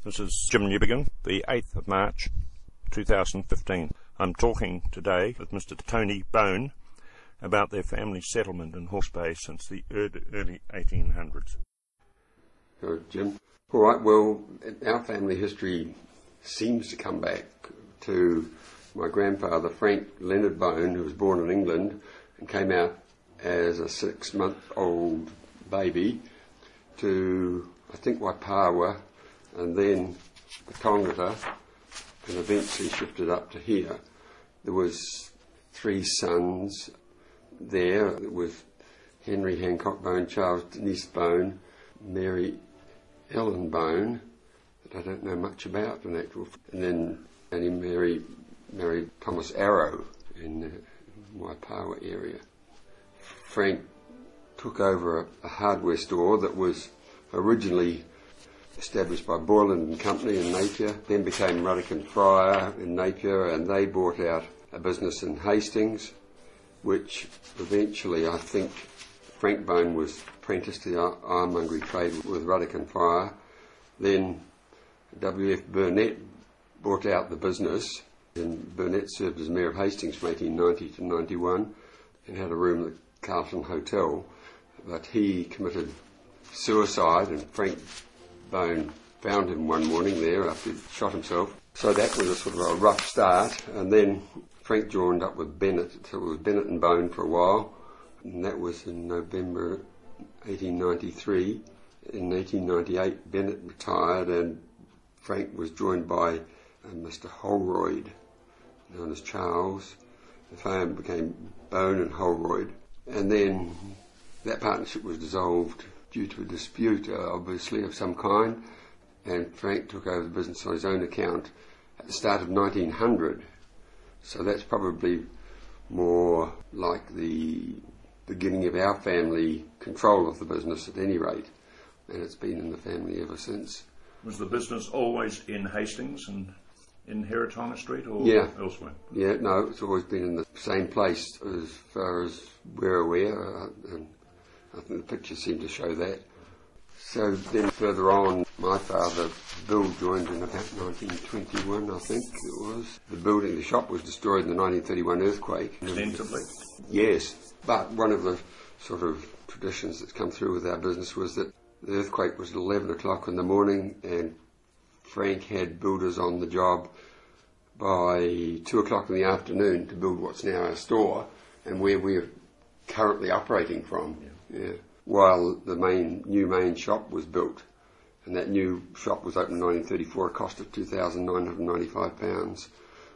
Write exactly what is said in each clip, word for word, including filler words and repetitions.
This is Jim Newbegin, the eighth of March, two thousand fifteen. I'm talking today with Mister Tony Bone about their family settlement in Hawke's Bay since the early eighteen hundreds. Hello, Jim. All right, well, our family history seems to come back to my grandfather, Frank Leonard Bone, who was born in England and came out as a six-month-old baby to, I think, Waipawa, and then the Tongata, and eventually shifted up to here. There was three sons there with Henry Hancock Bone, Charles Denise Bone, Mary Ellen Bone, that I don't know much about in actual, and then Annie Mary married Thomas Arrow in the Waipawa area. Frank took over a, a hardware store that was originally established by Boylan and Company in Napier, then became Ruddock and Fryer in Napier, and they bought out a business in Hastings, which eventually, I think, Frank Bone was apprenticed to the ironmongery trade with Ruddock and Fryer. Then W F Burnett bought out the business, and Burnett served as Mayor of Hastings from eighteen ninety to ninety-one and had a room at the Carlton Hotel, but he committed suicide, and Frank Bone found him one morning there after he'd shot himself. So that was a sort of a rough start, and then Frank joined up with Bennett, so it was Bennett and Bone for a while, and that was in November eighteen ninety-three. In eighteen ninety-eight, Bennett retired, and Frank was joined by uh, Mister Holroyd, known as Charles. The firm became Bone and Holroyd, and then that partnership was dissolved due to a dispute, uh, obviously, of some kind, and Frank took over the business on his own account at the start of nineteen hundred. So that's probably more like the beginning of our family control of the business at any rate, and it's been in the family ever since. Was the business always in Hastings and in Heretaunga Street or yeah. elsewhere? Yeah, no, it's always been in the same place as far as we're aware, uh, and I think the pictures seem to show that. So then further on, my father, Bill, joined in about nineteen twenty-one, I think it was. The building, the shop was destroyed in the nineteen thirty-one earthquake. Extensively? Yes, but one of the sort of traditions that's come through with our business was that the earthquake was at eleven o'clock in the morning, and Frank had builders on the job by two o'clock in the afternoon to build what's now our store and where we're currently operating from. Yeah. Yeah. While the main new main shop was built, and that new shop was opened in nineteen thirty-four. It cost two thousand nine hundred ninety-five pounds.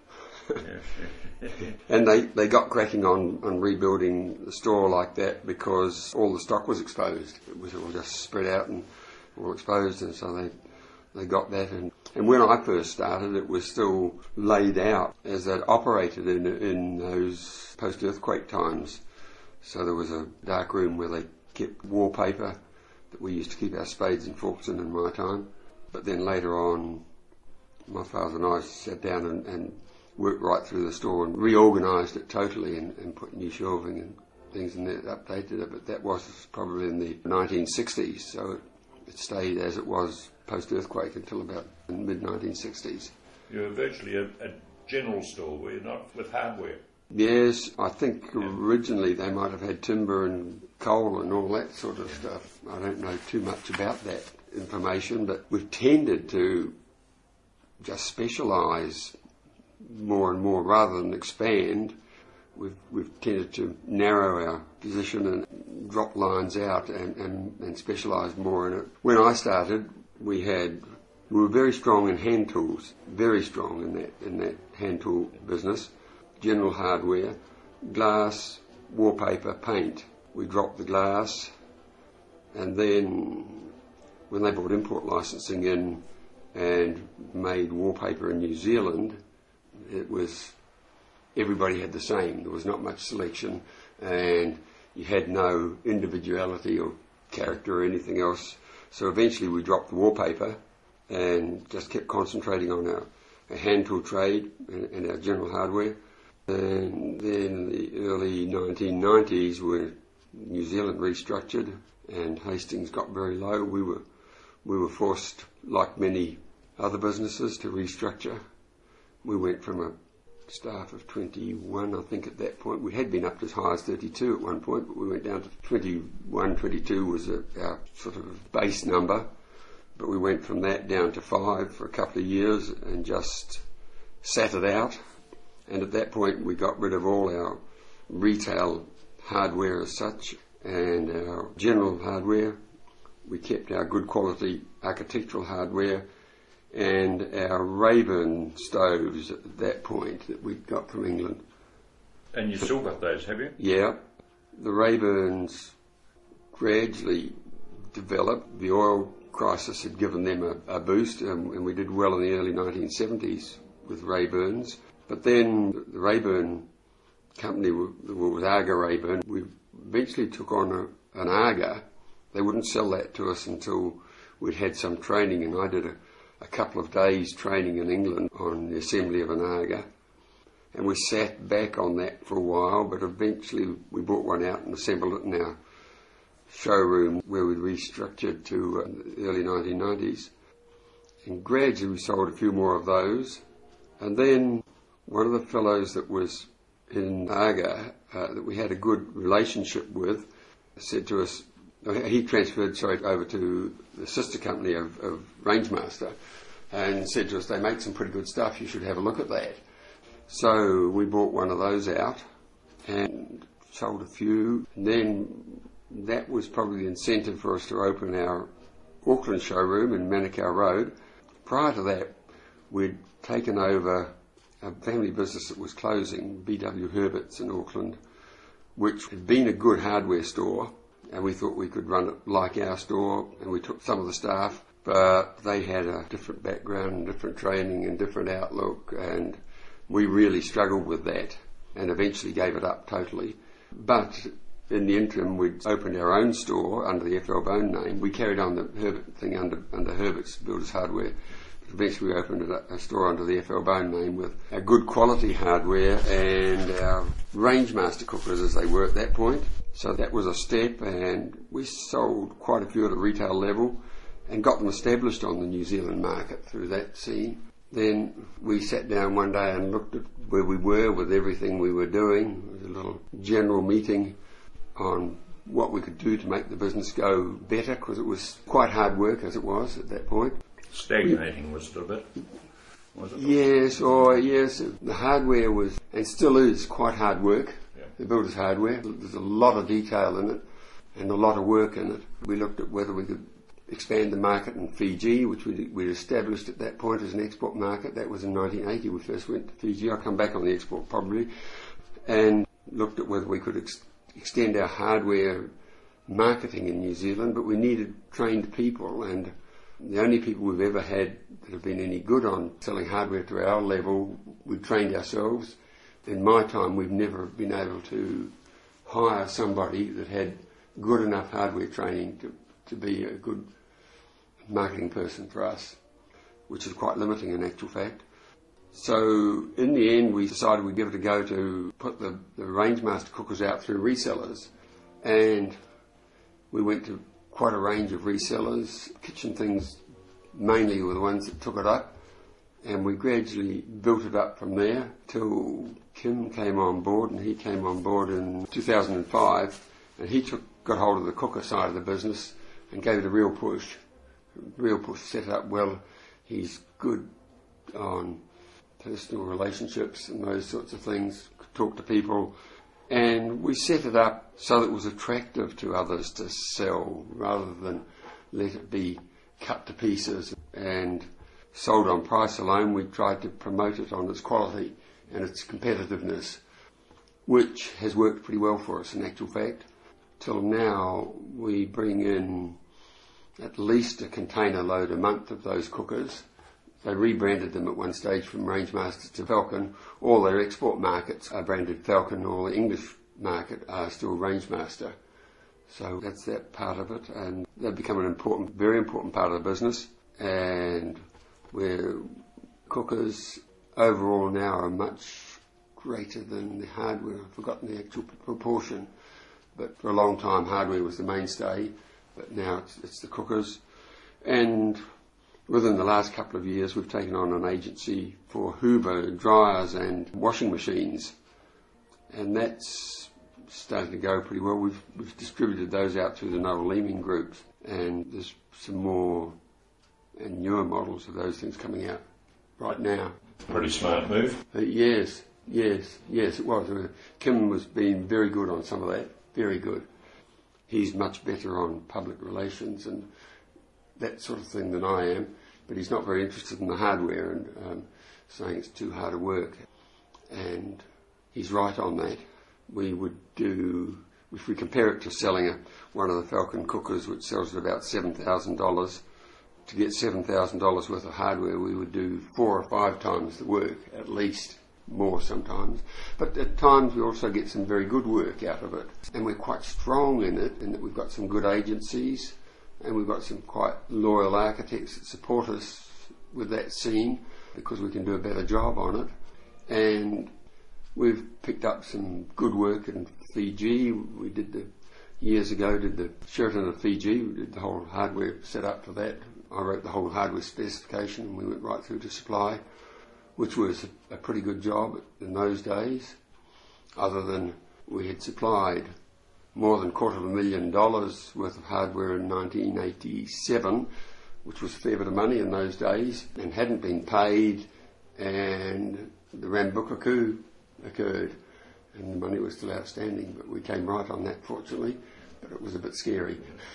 And they, they got cracking on, on rebuilding the store like that because all the stock was exposed. It was all just spread out and all exposed, and so they they got that. And, and when I first started, it was still laid out as it operated in in those post-earthquake times. So there was a dark room where they kept wallpaper that we used to keep our spades and forks in in my time. But then later on, my father and I sat down and, and worked right through the store and reorganised it totally and, and put new shelving and things in there, updated it. But that was probably in the nineteen sixties, so it, it stayed as it was post-earthquake until about the mid nineteen sixties. You were virtually a, a general store, were you not, with hardware? Yes, I think originally they might have had timber and coal and all that sort of stuff. I don't know too much about that information, but we've tended to just specialise more and more rather than expand. We've, we've tended to narrow our position and drop lines out and, and, and specialise more in it. When I started, we had we were very strong in hand tools, very strong in that in that hand tool business. General hardware, glass, wallpaper, paint. We dropped the glass, and then when they brought import licensing in and made wallpaper in New Zealand, it was, everybody had the same. There was not much selection, and you had no individuality or character or anything else. So eventually we dropped the wallpaper and just kept concentrating on our, our hand tool trade and, and our general hardware. And then in the early nineteen nineties, when New Zealand restructured and Hastings got very low, we were we were forced, like many other businesses to restructure. We went from a staff of twenty-one, I think at that point. We had been up as high as thirty-two at one point, but we went down to twenty-one, twenty-two was a, our sort of base number. But we went from that down to five for a couple of years and just sat it out. And at that point we got rid of all our retail hardware as such and our general hardware. We kept our good quality architectural hardware and our Rayburn stoves at that point that we got from England. And you still got those, have you? Yeah. The Rayburns gradually developed. The oil crisis had given them a, a boost, um, and we did well in the early nineteen seventies with Rayburns. But then the Rayburn company was Aga Rayburn. We eventually took on a, an Aga. They wouldn't sell that to us until we'd had some training, and I did a a couple of days training in England on the assembly of an Aga, and we sat back on that for a while, but eventually we brought one out and assembled it in our showroom where we restructured to uh, the early nineteen nineties, and gradually we sold a few more of those. And then one of the fellows that was in Aga uh, that we had a good relationship with said to us, he transferred sorry, over to the sister company of, of Rangemaster and said to us, they make some pretty good stuff, you should have a look at that. So we bought one of those out and sold a few. And then that was probably the incentive for us to open our Auckland showroom in Manukau Road. Prior to that, we'd taken over a family business that was closing, B W Herbert's in Auckland, which had been a good hardware store, and we thought we could run it like our store, and we took some of the staff, but they had a different background and different training and different outlook, and we really struggled with that and eventually gave it up totally. But in the interim, we'd opened our own store under the F L Bone name. We carried on the Herbert thing under, under Herbert's Builders Hardware. But eventually we opened a, a store under the F L Bone name with a good quality hardware and our Rangemaster cookers as they were at that point. So that was a step, and we sold quite a few at a retail level and got them established on the New Zealand market through that scene. Then we sat down one day and looked at where we were with everything we were doing. It was a little general meeting on what we could do to make the business go better, because it was quite hard work as it was at that point. Stagnating, was it a bit? Was it? Yes, or yes, the hardware was, and still is, quite hard work. Yeah. The builder's hardware. There's a lot of detail in it and a lot of work in it. We looked at whether we could expand the market in Fiji, which we we established at that point as an export market. That was in nineteen eighty. We first went to Fiji. I'll come back on the export probably, and looked at whether we could ex- extend our hardware marketing in New Zealand, but we needed trained people, and the only people we've ever had that have been any good on selling hardware to our level, we trained ourselves. In my time, we've never been able to hire somebody that had good enough hardware training to, to be a good marketing person for us, which is quite limiting in actual fact. So in the end, we decided we'd give it a go to put the, the Rangemaster cookers out through resellers, and we went to quite a range of resellers. Kitchen Things mainly were the ones that took it up, and we gradually built it up from there till Kim came on board, and he came on board in two thousand five, and he took got hold of the cooker side of the business and gave it a real push, real push, set it up well. He's good on personal relationships and those sorts of things, could talk to people, and we set it up so that it was attractive to others to sell rather than let it be cut to pieces and sold on price alone. We tried to promote it on its quality and its competitiveness, which has worked pretty well for us in actual fact. Till now we bring in at least a container load a month of those cookers. They rebranded them at one stage from Rangemaster to Falcon. All their export markets are branded Falcon, all the English market are still Rangemaster. So that's that part of it, and they've become an important, very important part of the business. And where cookers overall now are much greater than the hardware. I've forgotten the actual proportion, but for a long time hardware was the mainstay, but now it's, it's the cookers. And within the last couple of years, we've taken on an agency for Hoover dryers and washing machines, and that's starting to go pretty well. We've, we've distributed those out through the Noel Leeming groups, and there's some more and newer models of those things coming out right now. Pretty smart move. Uh, yes, yes, yes, it was. Uh, Kim was being very good on some of that, very good. He's much better on public relations and that sort of thing than I am, but he's not very interested in the hardware and um, saying it's too hard to work. And he's right on that. We would do, if we compare it to selling a, one of the Falcon cookers, which sells at about seven thousand dollars, to get seven thousand dollars worth of hardware, we would do four or five times the work, at least, more sometimes. But at times we also get some very good work out of it. And we're quite strong in it, in that we've got some good agencies, and we've got some quite loyal architects that support us with that scene, because we can do a better job on it. And we've picked up some good work in Fiji. We did the, years ago, did the Sheraton of Fiji. We did the whole hardware set up for that. I wrote the whole hardware specification, and we went right through to supply, which was a, a pretty good job in those days, other than we had supplied more than a quarter of a million dollars worth of hardware in nineteen eighty-seven, which was a fair bit of money in those days, and hadn't been paid, and the Rambuka coup occurred, and the money was still outstanding, but we came right on that, fortunately, but it was a bit scary.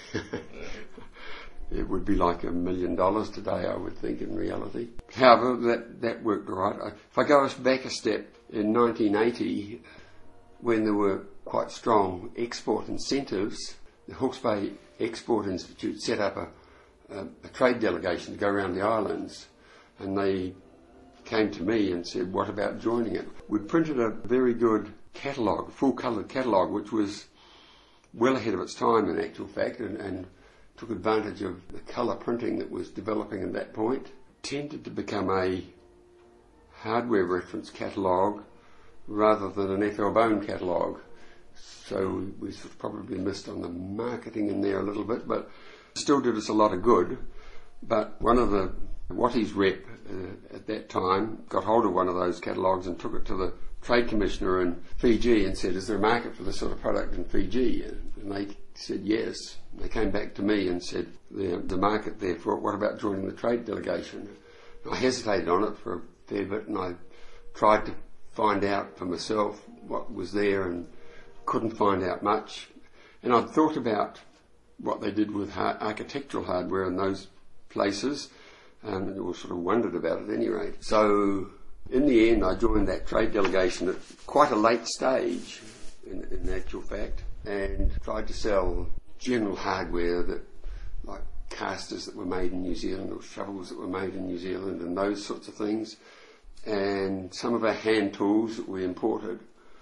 It would be like a million dollars today, I would think, in reality. However, that, that worked all right. If I go us back a step, in nineteen eighty, when there were quite strong export incentives, the Hawke's Bay Export Institute set up a, a, a trade delegation to go around the islands, and they came to me and said, what about joining it? We printed a very good catalogue, full-coloured catalogue, which was well ahead of its time in actual fact, and, and took advantage of the colour printing that was developing at that point. Tended to become a hardware reference catalogue rather than an F L Bone catalogue. So we sort of probably missed on the marketing in there a little bit, but still did us a lot of good. But one of the Watties rep uh, at that time got hold of one of those catalogues and took it to the Trade Commissioner in Fiji and said, is there a market for this sort of product in Fiji? And they said yes. They came back to me and said, the, the market there for it, what about joining the trade delegation? I hesitated on it for a fair bit, and I tried to find out for myself what was there and couldn't find out much. And I'd thought about what they did with ha- architectural hardware in those places, um, and sort of wondered about it at any rate. So in the end, I joined that trade delegation at quite a late stage, in, in actual fact, and tried to sell general hardware, that like casters that were made in New Zealand, or shovels that were made in New Zealand, and those sorts of things, and some of our hand tools that we imported.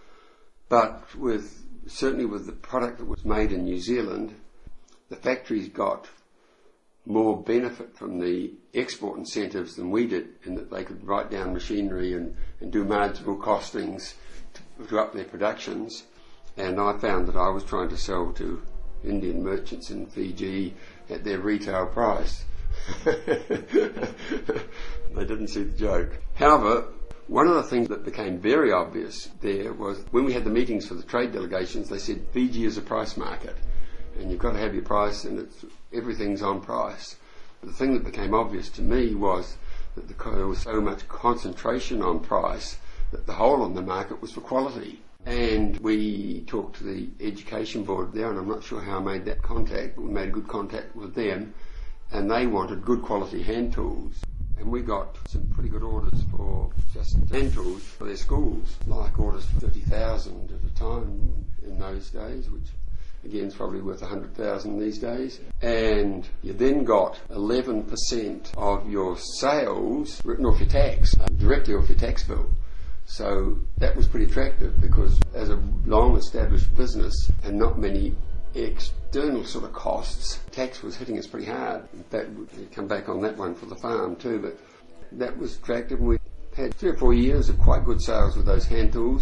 But with certainly with the product that was made in New Zealand, the factories got more benefit from the export incentives than we did, in that they could write down machinery and, and do marginal costings to, to up their productions. And I found that I was trying to sell to Indian merchants in Fiji at their retail price. They didn't see the joke. However, one of the things that became very obvious there was when we had the meetings for the trade delegations, they said Fiji is a price market, and you've got to have your price, and it's, everything's on price. But the thing that became obvious to me was that the, there was so much concentration on price that the hole in the market was for quality. And we talked to the education board there, and I'm not sure how I made that contact, but we made good contact with them, and they wanted good quality hand tools. And we got some pretty good orders for just hand tools for their schools, like orders for thirty thousand at a time in those days, which again is probably worth one hundred thousand these days. And you then got eleven percent of your sales written off your tax, uh, directly off your tax bill. So that was pretty attractive, because as a long-established business and not many external sort of costs, tax was hitting us pretty hard. In fact, we'd come back on that one for the farm too, but that was attractive. We had three or four years of quite good sales with those hand tools.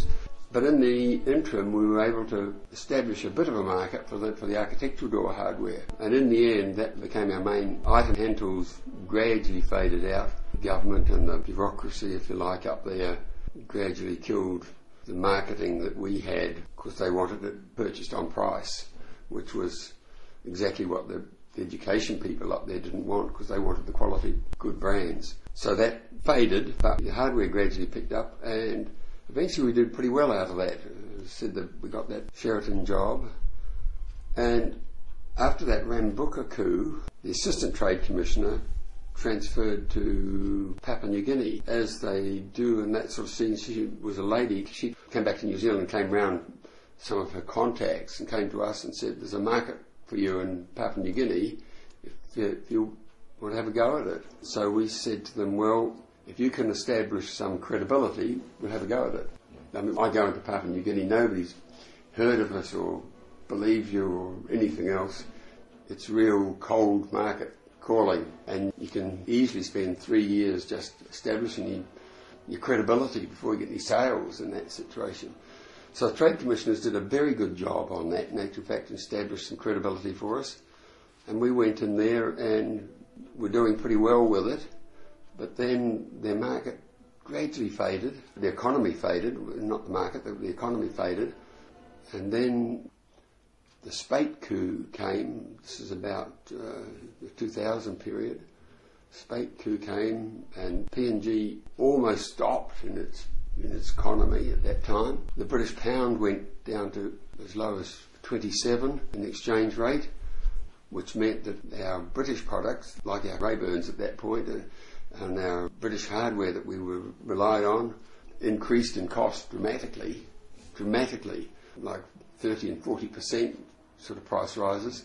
But in the interim, we were able to establish a bit of a market for the, for the architectural door hardware. And in the end, that became our main item. Hand tools gradually faded out. The government and the bureaucracy, if you like, up there gradually killed the marketing that we had because they wanted it purchased on price, which was exactly what the, the education people up there didn't want because they wanted the quality, good brands. So that faded, but the hardware gradually picked up, and eventually we did pretty well out of that. I said that we got that Sheraton job. And after that Rambuka coup, the Assistant Trade Commissioner transferred to Papua New Guinea, as they do in that sort of scene. She was a lady. She came back to New Zealand and came round some of her contacts and came to us and said, there's a market for you in Papua New Guinea if you, if you want to have a go at it. So we said to them, well, if you can establish some credibility, we'll have a go at it. I mean, I go into Papua New Guinea, nobody's heard of us or believes you or anything else. It's real cold market calling, and you can easily spend three years just establishing your, your credibility before you get any sales in that situation. So the Trade Commissioners did a very good job on that, in actual fact, and established some credibility for us. And we went in there and were doing pretty well with it, but then their market gradually faded. The economy faded, not the market, the economy faded. And then the Spate coup came. This is about uh, the two thousand period. Spate coup came, and P and G almost stopped in its in its economy at that time. The British pound went down to as low as twenty-seven in the exchange rate, which meant that our British products, like our Rayburns at that point, uh, and our British hardware that we were relied on, increased in cost dramatically, dramatically, like thirty and forty percent sort of price rises.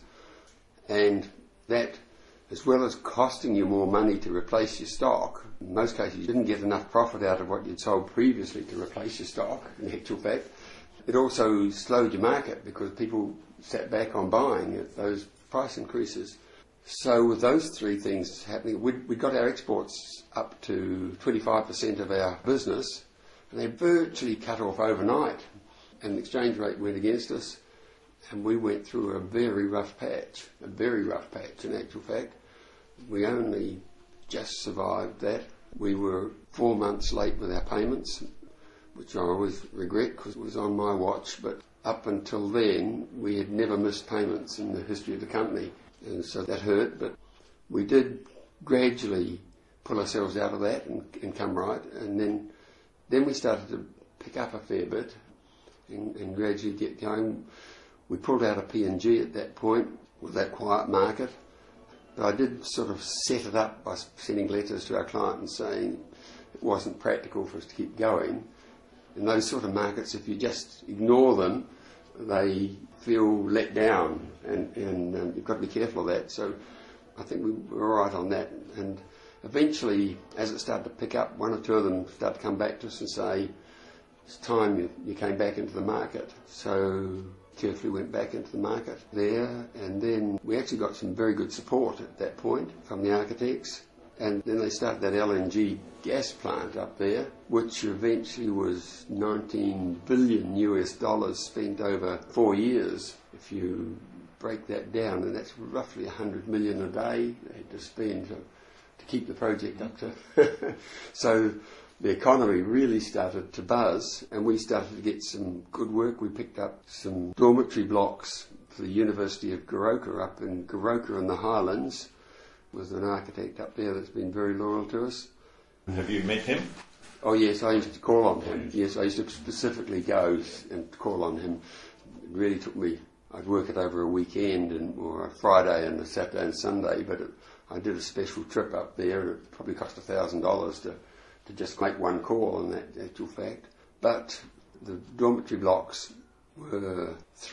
And that, as well as costing you more money to replace your stock, in most cases you didn't get enough profit out of what you'd sold previously to replace your stock, in actual fact. It also slowed your market because people sat back on buying at those price increases. So with those three things happening, we we got our exports up to twenty-five percent of our business, and they virtually cut off overnight, and the exchange rate went against us, and we went through a very rough patch, a very rough patch in actual fact. We only just survived that. We were four months late with our payments, which I always regret because it was on my watch, but up until then we had never missed payments in the history of the company, and so that hurt, but we did gradually pull ourselves out of that and, and come right, and then then we started to pick up a fair bit and, and gradually get going. We pulled out of P and G at that point with that quiet market, but I did sort of set it up by sending letters to our client and saying it wasn't practical for us to keep going. In those sort of markets, if you just ignore them, they feel let down, and, and um, you've got to be careful of that. So I think we were all right on that. And eventually, as it started to pick up, one or two of them started to come back to us and say, it's time you, you came back into the market. So carefully went back into the market there, and then we actually got some very good support at that point from the architects. And then they started that L N G gas plant up there, which eventually was nineteen billion U S dollars spent over four years. If you break that down, and that's roughly one hundred million a day they had to spend to, to keep the project up to. So the economy really started to buzz, and we started to get some good work. We picked up some dormitory blocks for the University of Goroka up in Goroka in the Highlands, with an architect up there that's been very loyal to us. Have you met him? Oh yes, I used to call on him. Yes, I used to specifically go and call on him. It really took me, I'd work it over a weekend and or a Friday and a Saturday and Sunday, but it, I did a special trip up there, and it probably cost a thousand dollars to to just make one call in that actual fact. But the dormitory blocks were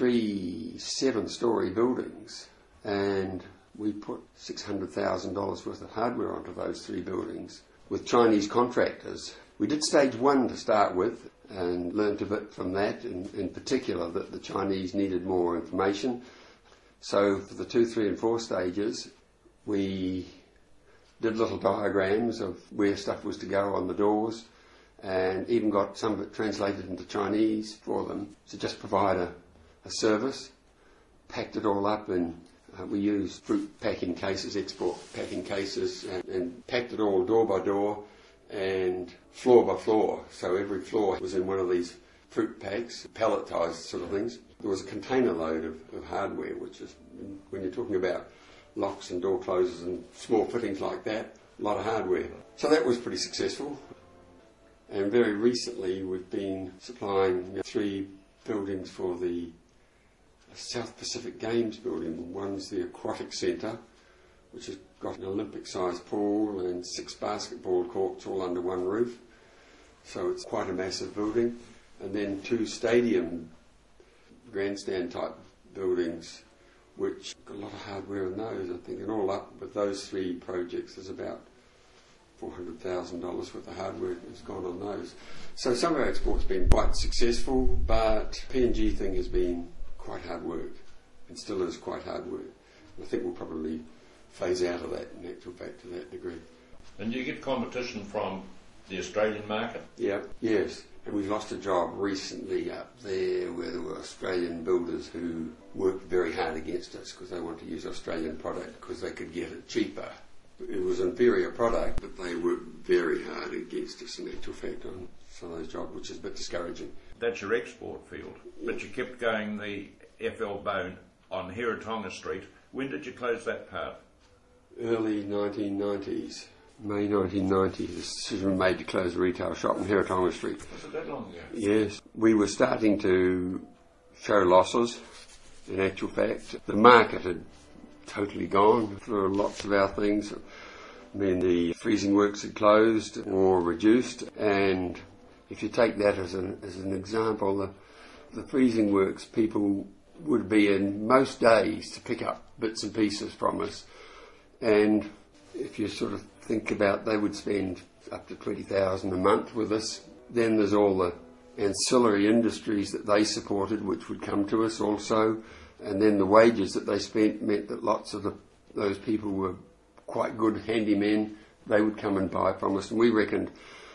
three seven-storey buildings, and we put six hundred thousand dollars worth of hardware onto those three buildings with Chinese contractors. We did stage one to start with and learnt a bit from that, in, in particular that the Chinese needed more information. So for the two, three and four stages, we did little diagrams of where stuff was to go on the doors, and even got some of it translated into Chinese for them to just provide a, a service. Packed it all up and uh, we used fruit packing cases, export packing cases, and, and packed it all door by door and floor by floor. So every floor was in one of these fruit packs, palletised sort of things. There was a container load of, of hardware, which is, when you're talking about locks and door closers and small fittings like that, a lot of hardware. So that was pretty successful. And very recently we've been supplying you know, three buildings for the South Pacific Games building. One's the Aquatic Centre, which has got an Olympic-sized pool and six basketball courts all under one roof. So it's quite a massive building. And then two stadium grandstand-type buildings, which got a lot of hardware in those, I think. And all up with those three projects, there's about four hundred thousand dollars worth of hardware that's gone on those. So some of our export's been quite successful, but P and G thing has been quite hard work, and still is quite hard work. And I think we'll probably phase out of that in actual fact to that degree. And you get competition from the Australian market? Yeah, yes. And we lost a job recently up there where there were Australian builders who worked very hard against us because they wanted to use Australian product because they could get it cheaper. It was an inferior product, but they worked very hard against us in actual fact on some of those jobs, which is a bit discouraging. That's your export field, but you kept going the F L Bone on Heratonga Street. When did you close that part? Early nineteen nineties. May nineteen ninety, the decision was made to close the retail shop on Heratonga Street. Was it that long ago? Yes. We were starting to show losses, in actual fact. The market had totally gone for lots of our things. I mean, the freezing works had closed or reduced, and if you take that as an, as an example, the, the freezing works people would be in most days to pick up bits and pieces from us. And if you sort of think about, they would spend up to twenty thousand dollars a month with us. Then there's all the ancillary industries that they supported, which would come to us also. And then the wages that they spent meant that lots of the, those people were quite good handymen. They would come and buy from us. And we reckoned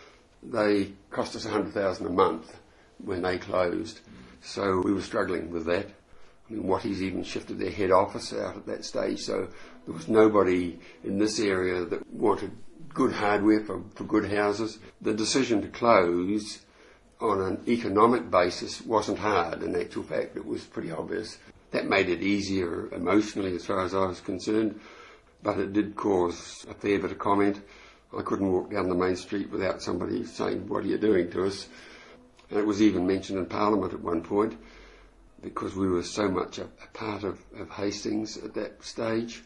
they cost us one hundred thousand dollars a month when they closed. So we were struggling with that. I mean, Watties even shifted their head office out at that stage, so there was nobody in this area that wanted good hardware for, for good houses. The decision to close on an economic basis wasn't hard. In actual fact, it was pretty obvious. That made it easier emotionally as far as I was concerned, but it did cause a fair bit of comment. I couldn't walk down the main street without somebody saying, "What are you doing to us?" And it was even mentioned in Parliament at one point, because we were so much a, a part of, of Hastings at that stage.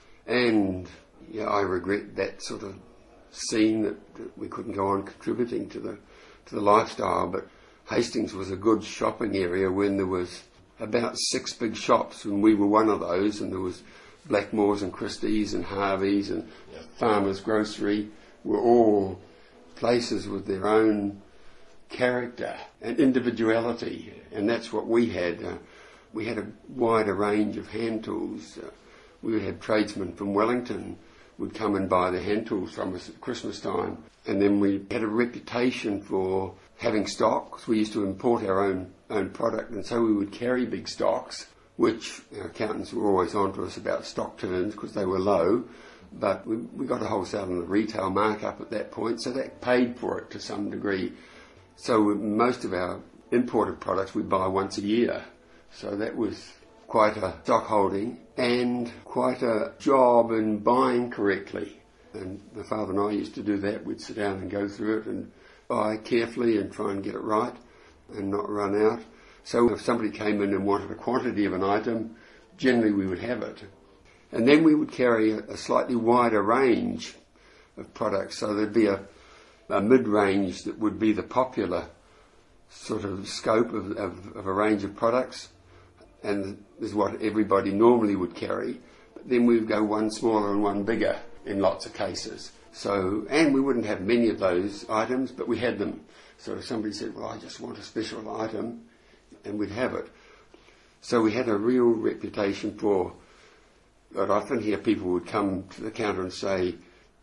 And yeah, I regret that sort of scene that, that we couldn't go on contributing to the to the lifestyle. But Hastings was a good shopping area when there was about six big shops, and we were one of those, and there was Blackmores and Christie's and Harvey's and yeah. Farmer's Grocery were all places with their own character and individuality, and that's what we had. Uh, we had a wider range of hand tools. Uh, we would have tradesmen from Wellington would come and buy the hand tools from us at Christmas time, and then we had a reputation for having stocks. We used to import our own own product, and so we would carry big stocks, which our accountants were always on to us about stock turns because they were low, but we, we got a wholesale and a retail markup at that point, so that paid for it to some degree. So most of our imported products we buy once a year. So that was quite a stock holding and quite a job in buying correctly. And my father and I used to do that. We'd sit down and go through it and buy carefully and try and get it right and not run out. So if somebody came in and wanted a quantity of an item, generally we would have it. And then we would carry a, a slightly wider range of products. So there'd be a a mid-range that would be the popular sort of scope of, of, of a range of products, and is what everybody normally would carry. But then we would go one smaller and one bigger in lots of cases. So, and we wouldn't have many of those items, but we had them. So if somebody said, "Well, I just want a special item," and we'd have it. So we had a real reputation for, I'd often hear people would come to the counter and say,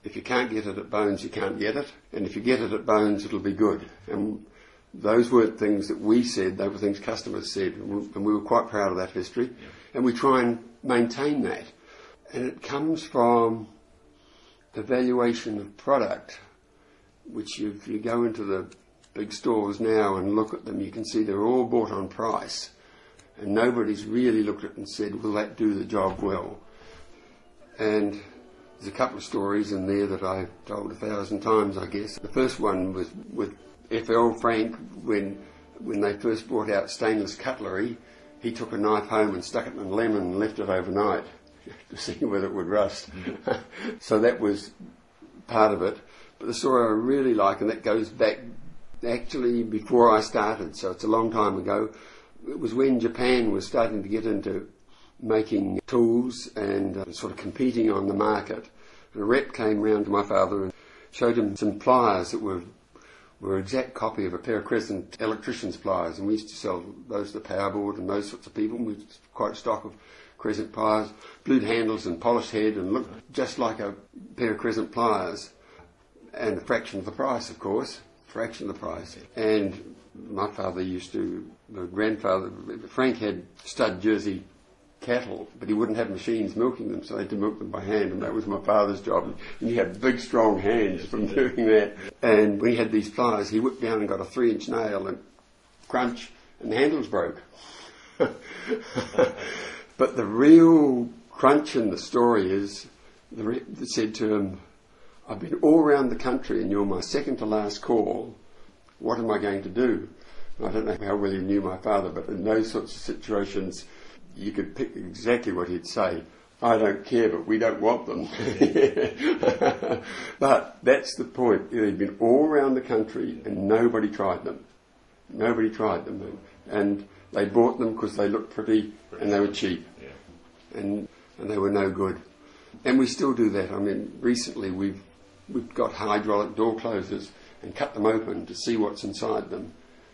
if you can't get it at Bones, you can't get it, and if you get it at Bones, it'll be good. And those weren't things that we said, they were things customers said, and we were quite proud of that history, yeah. And we try and maintain that. And it comes from evaluation of product, which you, if you go into the big stores now and look at them, you can see they're all bought on price, and nobody's really looked at it and said, will that do the job well? And there's a couple of stories in there that I've told a thousand times, I guess. The first one was with F L Frank, when when they first brought out stainless cutlery. He took a knife home and stuck it in a lemon and left it overnight to see whether it would rust. So that was part of it. But the story I really like, and that goes back actually before I started, so it's a long time ago, it was when Japan was starting to get into making tools and uh, sort of competing on the market. And a rep came round to my father and showed him some pliers that were were an exact copy of a pair of Crescent electrician's pliers, and we used to sell those to the power board and those sorts of people. We had quite a stock of Crescent pliers, blued handles and polished head, and looked just like a pair of Crescent pliers, and a fraction of the price, of course, fraction of the price. And my father used to, my grandfather, Frank had stud Jersey cattle, but he wouldn't have machines milking them, so they had to milk them by hand, and that was my father's job. And he had big, strong hands from doing that. And when he had these pliers, he whipped down and got a three-inch nail and crunch, and the handles broke. But the real crunch in the story is, the rep said to him, I've been all around the country and you're my second to last call. What am I going to do? And I don't know how well you knew my father, but in those sorts of situations, you could pick exactly what he'd say. I don't care, but we don't want them. But that's the point. He'd been all around the country and nobody tried them. Nobody tried them. And they bought them because they looked pretty and they were cheap. And, and they were no good. And we still do that. I mean, recently we've, we've got hydraulic door closers and cut them open to see what's inside them,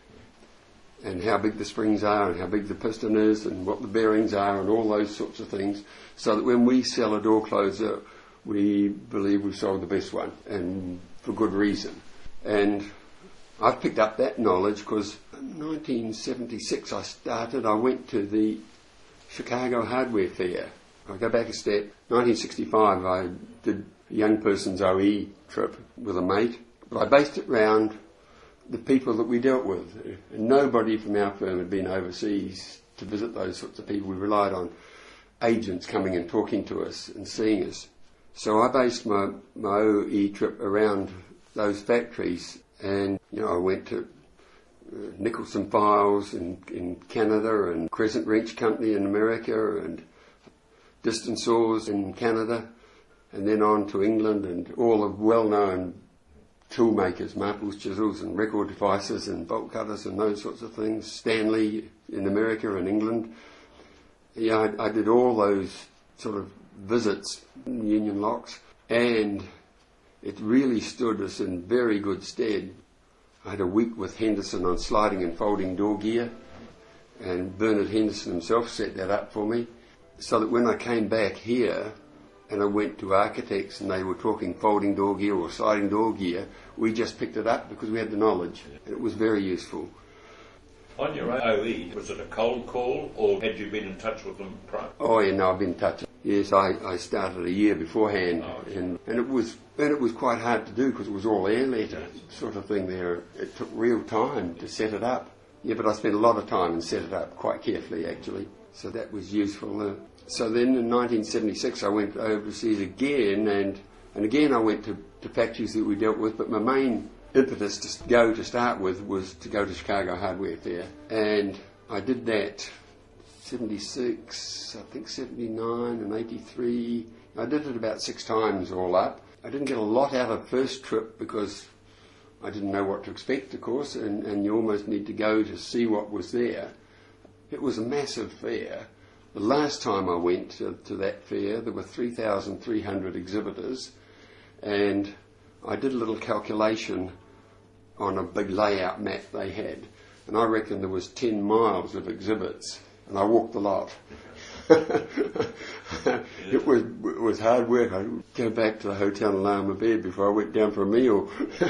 and how big the springs are, and how big the piston is, and what the bearings are, and all those sorts of things, so that when we sell a door closer, we believe we've sold the best one, and for good reason. And I've picked up that knowledge because in nineteen seventy-six I started, I went to the Chicago Hardware Fair. I go back a step. nineteen sixty-five I did a young person's O E trip with a mate, but I based it round the people that we dealt with. And nobody from our firm had been overseas to visit those sorts of people. We relied on agents coming and talking to us and seeing us. So I based my, my O E trip around those factories, and you know I went to uh, Nicholson Files in, in Canada, and Crescent Wrench Company in America, and Distance Saws in Canada, and then on to England, and all the well-known tool makers, Maples, chisels and record devices and bolt cutters and those sorts of things, Stanley in America and England. Yeah, I, I did all those sort of visits, Union Locks, and it really stood us in very good stead. I had a week with Henderson on sliding and folding door gear, and Bernard Henderson himself set that up for me, so that when I came back here and I went to architects and they were talking folding door gear or sliding door gear, we just picked it up because we had the knowledge, and it was very useful. On your O E, was it a cold call, or had you been in touch with them prior? Oh yeah, no, I've been in touch. Yes, I, I started a year beforehand, oh, okay. and, and it was and it was quite hard to do because it was all air letter sort of thing there. It took real time to set it up. Yeah, but I spent a lot of time and set it up quite carefully actually, so that was useful. Uh, so then in nineteen seventy-six I went overseas again, and, and again I went to, to factories that we dealt with, but my main impetus to go to start with was to go to Chicago Hardware Fair, and I did that seventy-six, I think seventy-nine and eighty-three. I did it about six times all up. I didn't get a lot out of the first trip because I didn't know what to expect, of course, and, and you almost need to go to see what was there. It was a massive fair. The last time I went to, to that fair, there were three thousand three hundred exhibitors, and I did a little calculation on a big layout map they had, and I reckon there was ten miles of exhibits, and I walked the lot. it was it was hard work. I'd go back to the hotel and lay on my bed before I went down for a meal.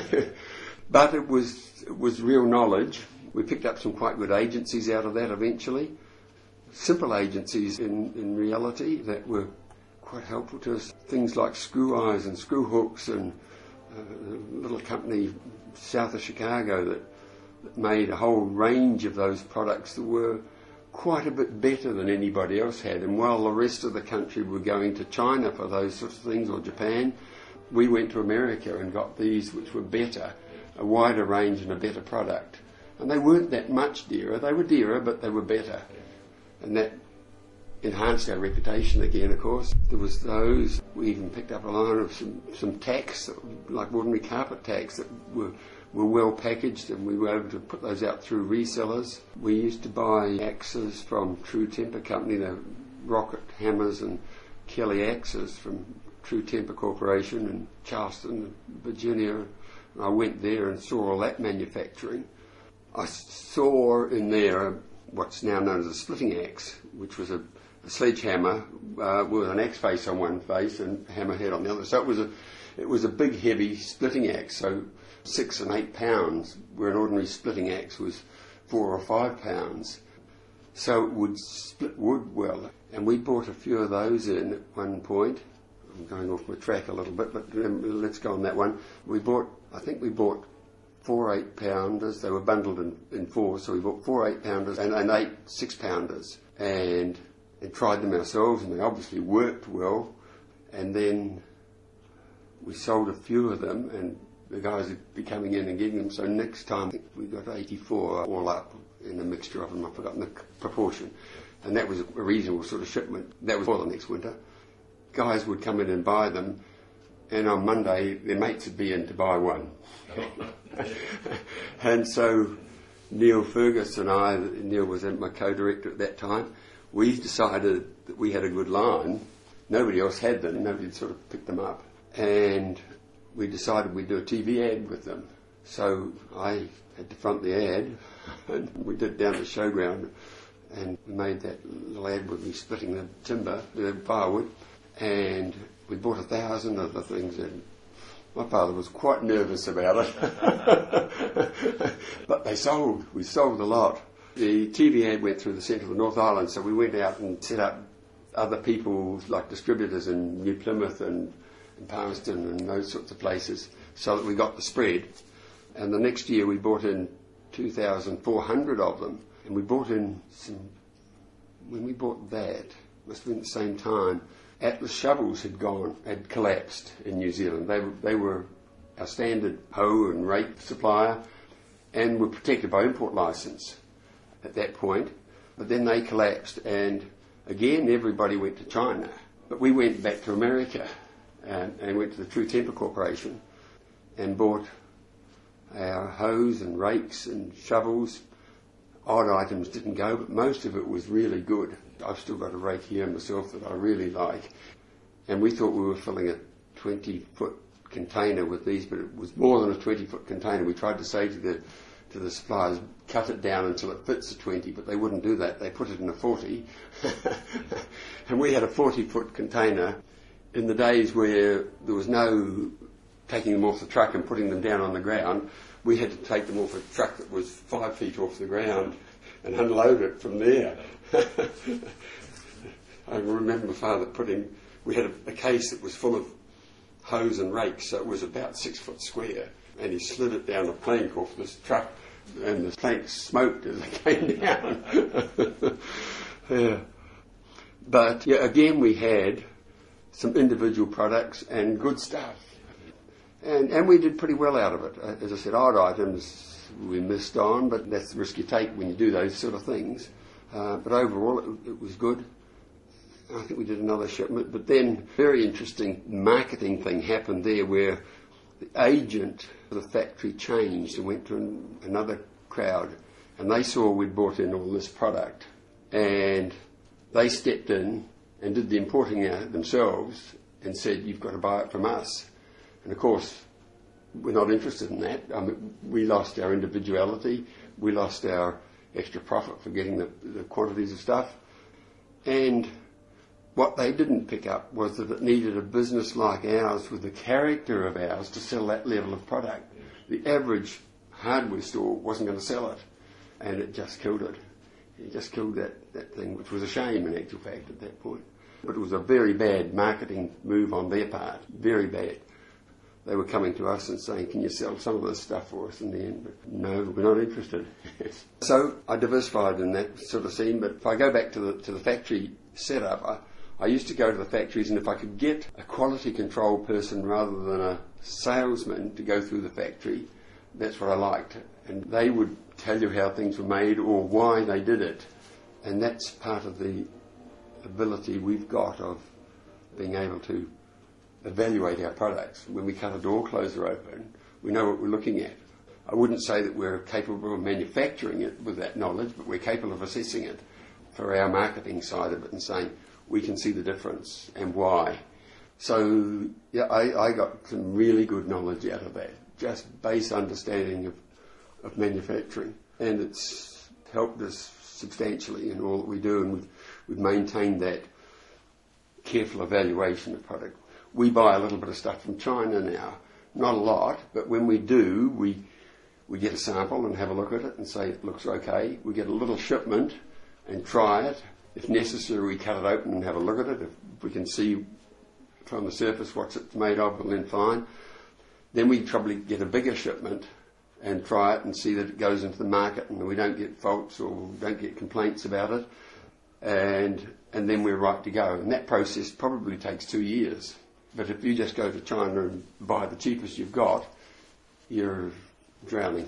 But it was it was real knowledge. We picked up some quite good agencies out of that eventually. Simple agencies in, in reality that were quite helpful to us. Things like screw eyes and screw hooks, and uh, a little company south of Chicago that, that made a whole range of those products that were quite a bit better than anybody else had. And while the rest of the country were going to China for those sorts of things, or Japan, we went to America and got these which were better, a wider range and a better product. And they weren't that much dearer. They were dearer, but they were better. And that enhanced our reputation again, of course. There was those. We even picked up a line of some, some tacks, like ordinary carpet tacks, that were, were well packaged, and we were able to put those out through resellers. We used to buy axes from True Temper Company, the Rocket Hammers and Kelly axes from True Temper Corporation in Charleston, Virginia. And I went there and saw all that manufacturing. I saw in there what's now known as a splitting axe, which was a, a sledgehammer uh, with an axe face on one face and hammerhead on the other. So it was a it was a big, heavy splitting axe. So six and eight pounds, where an ordinary splitting axe was four or five pounds. So it would split wood well. And we bought a few of those in at one point. I'm going off my track a little bit, but um, let's go on that one. We bought, I think we bought four eight pounders. They were bundled in, in four, so we bought four eight pounders and, and eight six pounders, and and tried them ourselves, and they obviously worked well. And then we sold a few of them, and the guys would be coming in and getting them. So next time we got eighty-four all up in a mixture of them. I've forgotten the proportion, and that was a reasonable sort of shipment. That was for the next winter. Guys would come in and buy them, and on Monday their mates would be in to buy one. And so Neil Fergus and I, Neil was my co-director at that time, we decided that we had a good line. Nobody else had them, nobody had sort of picked them up. And we decided we'd do a T V ad with them. So I had to front the ad, and we did it down at the showground, and we made that little ad with me splitting the timber, the firewood, and we bought a thousand of the things, and my father was quite nervous about it. But they sold. We sold a lot. The T V ad went through the centre of the North Island, so we went out and set up other people, like distributors in New Plymouth and, and Palmerston and those sorts of places, so that we got the spread. And the next year we bought in two thousand four hundred of them. And we bought in some, when we bought that, must have been at the same time, Atlas Shovels had gone, had collapsed in New Zealand. They were, they were our standard hoe and rake supplier, and were protected by import licence at that point. But then they collapsed, and again everybody went to China. But we went back to America and, and went to the True Temper Corporation and bought our hoes and rakes and shovels. Odd items didn't go, but most of it was really good. I've still got a rake here myself that I really like. And we thought we were filling a twenty-foot container with these, but it was more than a twenty-foot container. We tried to say to the to the suppliers, cut it down until it fits a twenty, but they wouldn't do that. They put it in a forty. And we had a forty-foot container in the days where there was no taking them off the truck and putting them down on the ground. We had to take them off a truck that was five feet off the ground and unload it from there. I remember my father putting, we had a, a case that was full of hoes and rakes, so it was about six foot square, and he slid it down a plank off this truck, and the plank smoked as it came down. Yeah. But yeah, again we had some individual products and good stuff. And, and we did pretty well out of it. As I said, odd items we missed on, but that's the risk you take when you do those sort of things. Uh, but overall, it, it was good. I think we did another shipment. But then, very interesting marketing thing happened there, where the agent for the factory changed and went to an, another crowd, and they saw we'd brought in all this product, and they stepped in and did the importing out themselves and said, "You've got to buy it from us." And of course, we're not interested in that. I mean, we lost our individuality. We lost our extra profit for getting the, the quantities of stuff. And what they didn't pick up was that it needed a business like ours with the character of ours to sell that level of product. The average hardware store wasn't going to sell it, and it just killed it. It just killed that, that thing, which was a shame in actual fact at that point. But it was a very bad marketing move on their part, very bad. They were coming to us and saying, can you sell some of this stuff for us in the end? But no, we're not interested. So I diversified in that sort of scene, but if I go back to the, to the factory setup, I, I used to go to the factories, and if I could get a quality control person rather than a salesman to go through the factory, that's what I liked. And they would tell you how things were made or why they did it. And that's part of the ability we've got of being able to evaluate our products. When we cut a door closer open, we know what we're looking at. I wouldn't say that we're capable of manufacturing it with that knowledge, but we're capable of assessing it for our marketing side of it and saying, we can see the difference and why. So, yeah, I, I got some really good knowledge out of that, just base understanding of, of manufacturing. And it's helped us substantially in all that we do, and we've, we've maintained that careful evaluation of product. We buy a little bit of stuff from China now, not a lot, but when we do, we we get a sample and have a look at it and say it looks okay. We get a little shipment and try it. If necessary, we cut it open and have a look at it. If we can see from the surface what it's made of, well then fine. Then we probably get a bigger shipment and try it and see that it goes into the market and we don't get faults or don't get complaints about it. And and then we're right to go. And that process probably takes two years. But if you just go to China and buy the cheapest you've got, you're drowning.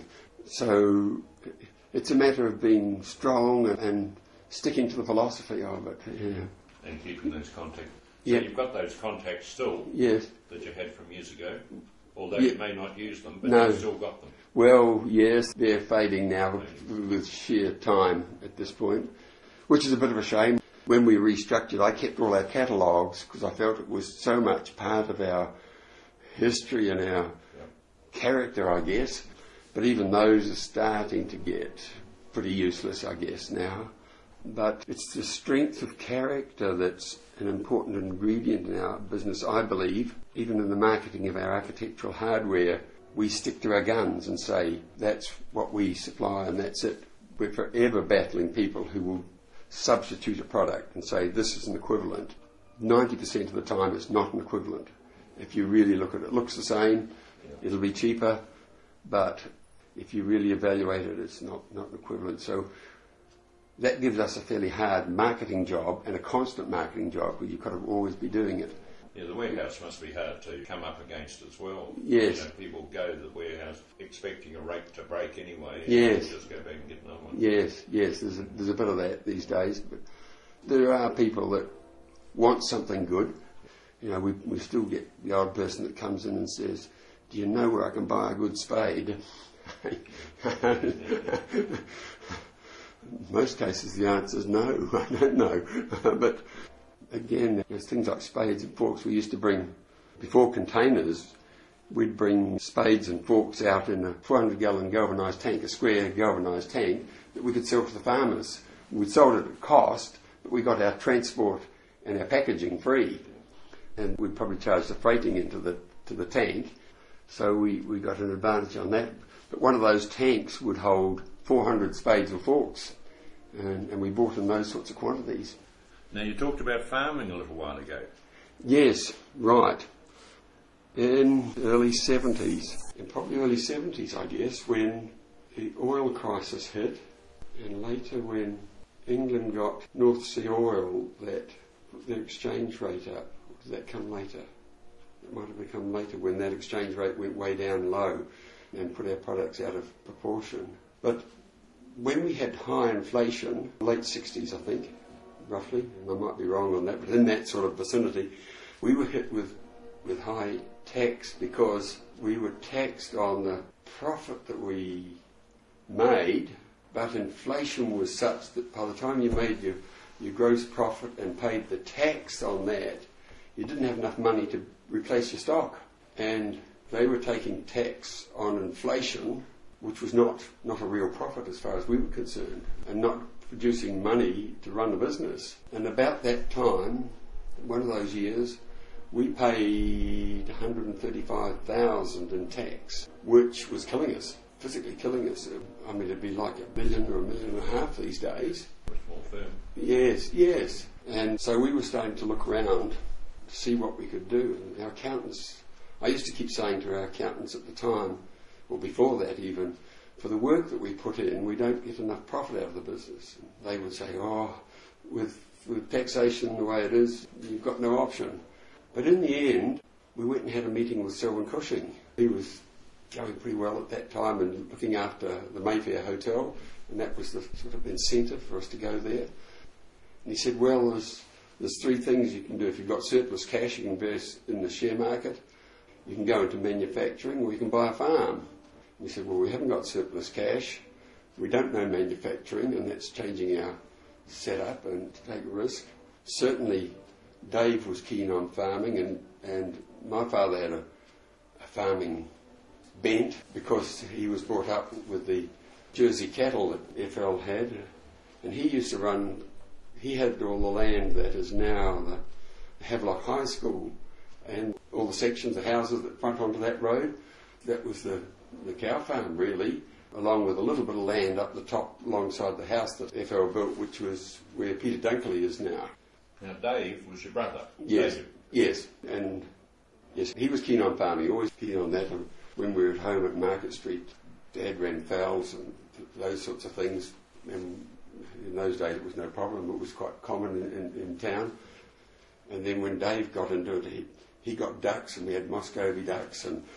So it's a matter of being strong and sticking to the philosophy of it. Yeah. And keeping those contacts. So yeah. You've got those contacts still, yes, that you had from years ago, although yeah. you may not use them, but no. you've still got them. Well, yes, they're fading now with sheer time at this point, which is a bit of a shame. When we restructured, I kept all our catalogues because I felt it was so much part of our history and our yep. character, I guess. But even those are starting to get pretty useless, I guess, now. But it's the strength of character that's an important ingredient in our business, I believe. Even in the marketing of our architectural hardware, we stick to our guns and say, that's what we supply and that's it. We're forever battling people who will substitute a product and say this is an equivalent. ninety percent of the time it's not an equivalent. If you really look at it, it looks the same, it'll be cheaper, but if you really evaluate it, it's not, not an equivalent. So that gives us a fairly hard marketing job and a constant marketing job where you've got to always be doing it. Yeah, the warehouse must be hard to come up against as well. Yes. You know, people go to the warehouse expecting a rate to break anyway. And yes. Just go back and get another one. Yes, yes, there's a, there's a bit of that these days. But there are people that want something good. You know, we we still get the odd person that comes in and says, do you know where I can buy a good spade? In most cases the answer is no, I don't know. But again, there's things like spades and forks. We used to bring, before containers, we'd bring spades and forks out in a four hundred gallon galvanised tank, a square galvanised tank, that we could sell to the farmers. We'd sold it at cost, but we got our transport and our packaging free. And we'd probably charge the freighting into the to the tank, so we, we got an advantage on that. But one of those tanks would hold four hundred spades or forks, and, and we bought in those sorts of quantities. Now, you talked about farming a little while ago. Yes, right. In the early seventies, and probably early seventies, I guess, when the oil crisis hit, and later when England got North Sea oil, that put their exchange rate up. Or did that come later? It might have become later when that exchange rate went way down low and put our products out of proportion. But when we had high inflation, late sixties, I think, roughly, and I might be wrong on that, but in that sort of vicinity, we were hit with, with high tax because we were taxed on the profit that we made, but inflation was such that by the time you made your, your gross profit and paid the tax on that, you didn't have enough money to replace your stock. And they were taking tax on inflation, which was not, not a real profit as far as we were concerned, and not producing money to run the business. And about that time, one of those years, we paid one hundred thirty-five thousand dollars in tax, which was killing us, physically killing us. I mean, it'd be like a million or a million and a half these days. A small firm. Yes, yes. And so we were starting to look around to see what we could do. And our accountants, I used to keep saying to our accountants at the time, or before that even, for the work that we put in, we don't get enough profit out of the business. And they would say, oh, with, with taxation the way it is, you've got no option. But in the end, we went and had a meeting with Selwyn Cushing. He was going pretty well at that time and looking after the Mayfair Hotel, and that was the sort of incentive for us to go there. And he said, well, there's, there's three things you can do. If you've got surplus cash, you can invest in the share market, you can go into manufacturing, or you can buy a farm. And we said, well, we haven't got surplus cash, we don't know manufacturing, and that's changing our setup and to take a risk. Certainly, Dave was keen on farming, and, and my father had a, a farming bent because he was brought up with the Jersey cattle that F L had, and he used to run, he had all the land that is now the Havelock High School, and all the sections of houses that front onto that road. That was the, the cow farm, really, along with a little bit of land up the top alongside the house that F L built, which was where Peter Dunkley is now. Now, Dave was your brother. Yes, David. yes, and yes, he was keen on farming, always keen on that. And when we were at home at Market Street, Dad ran fowls and those sorts of things. And in those days, it was no problem. It was quite common in, in, in town. And then when Dave got into it, he, he got ducks, and we had Muscovy ducks, and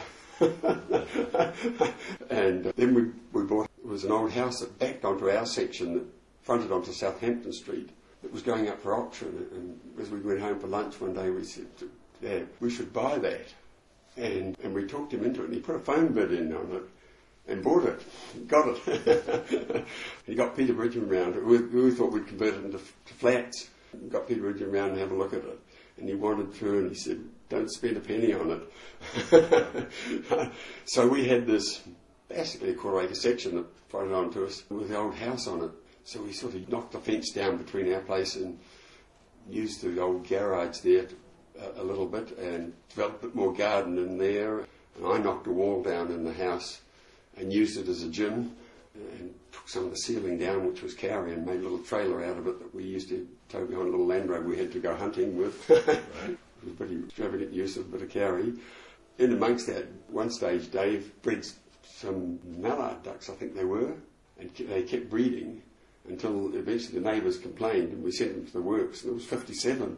and then we we bought. It was an old house that backed onto our section that fronted onto Southampton Street. It was going up for auction, and as we went home for lunch one day, we said, Dad, we should buy that. And and we talked him into it, and he put a phone bid in on it and bought it, got it. He got Peter Bridgman round. We, we thought we'd convert it into to flats. Got Peter Bridgman round and have a look at it. And he wandered through and he said, don't spend a penny on it. So we had this, basically a quarter acre section that fronted onto us with the old house on it. So we sort of knocked the fence down between our place and used the old garage there to, uh, a little bit, and developed a bit more garden in there. And I knocked a wall down in the house and used it as a gym, and took some of the ceiling down, which was Cowrie, and made a little trailer out of it that we used to tow behind a little Land Rover we had to go hunting with. Right. It was a pretty extravagant use of a bit of Cowrie. In amongst that, one stage, Dave bred some mallard ducks, I think they were, and they kept breeding until eventually the neighbours complained, and we sent them to the works, and there was fifty-seven.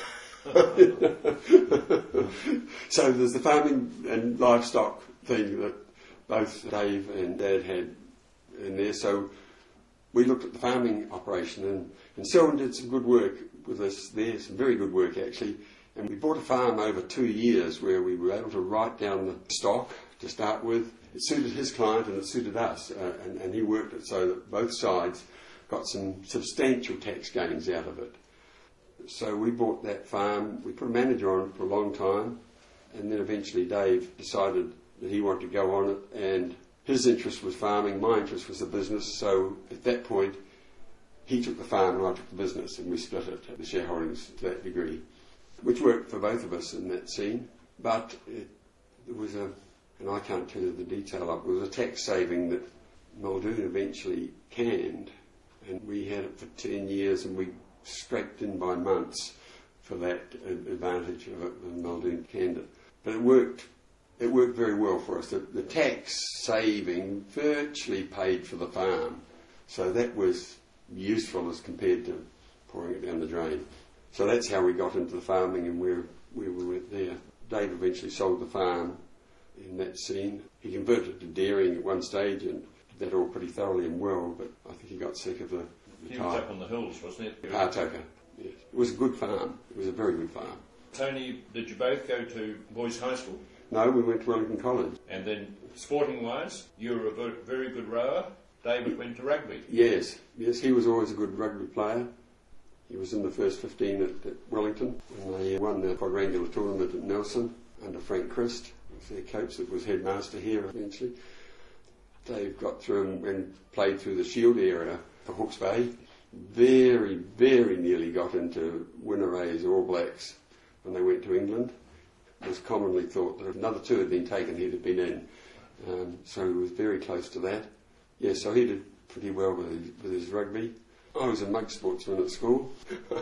So there's the farming and livestock thing that both Dave and Dad had in there. So we looked at the farming operation, and, and Selwyn did some good work with us there, some very good work actually. And we bought a farm over two years where we were able to write down the stock to start with. It suited his client and it suited us, uh, and, and he worked it so that both sides got some substantial tax gains out of it. So we bought that farm, we put a manager on it for a long time, and then eventually Dave decided that he wanted to go on it, and his interest was farming, my interest was the business, so at that point he took the farm and I took the business, and we split it, the shareholdings to that degree, which worked for both of us in that scene. But it, it was a, and I can't tell you the detail of it, it was a tax saving that Muldoon eventually canned, and we had it for ten years, and we scraped in by months for that advantage of it, and Muldoon canned it. But it worked. It worked very well for us. The, the tax saving virtually paid for the farm, so that was useful as compared to pouring it down the drain. So that's how we got into the farming and where, where we went there. Dave eventually sold the farm in that scene. He converted to dairying at one stage and did that all pretty thoroughly and well, but I think he got sick of the, the He type. was up on the hills, wasn't it? Partoker, yes. It was a good farm. It was a very good farm. Tony, did you both go to Boys High School? No, we went to Wellington College. And then, sporting-wise, you were a ver- very good rower. David went to rugby. Yes, yes, he was always a good rugby player. He was in the first fifteen at, at Wellington, and they won the quadrangular tournament at Nelson under Frank Christ. It was their coach that was headmaster here eventually. Dave got through and, and played through the Shield era for Hawke's Bay, very, very nearly got into Winneray's All Blacks when they went to England. It was commonly thought that if another two had been taken, he'd have been in. Um, so he was very close to that. Yeah, so he did pretty well with his, with his rugby. I was a mug sportsman at school.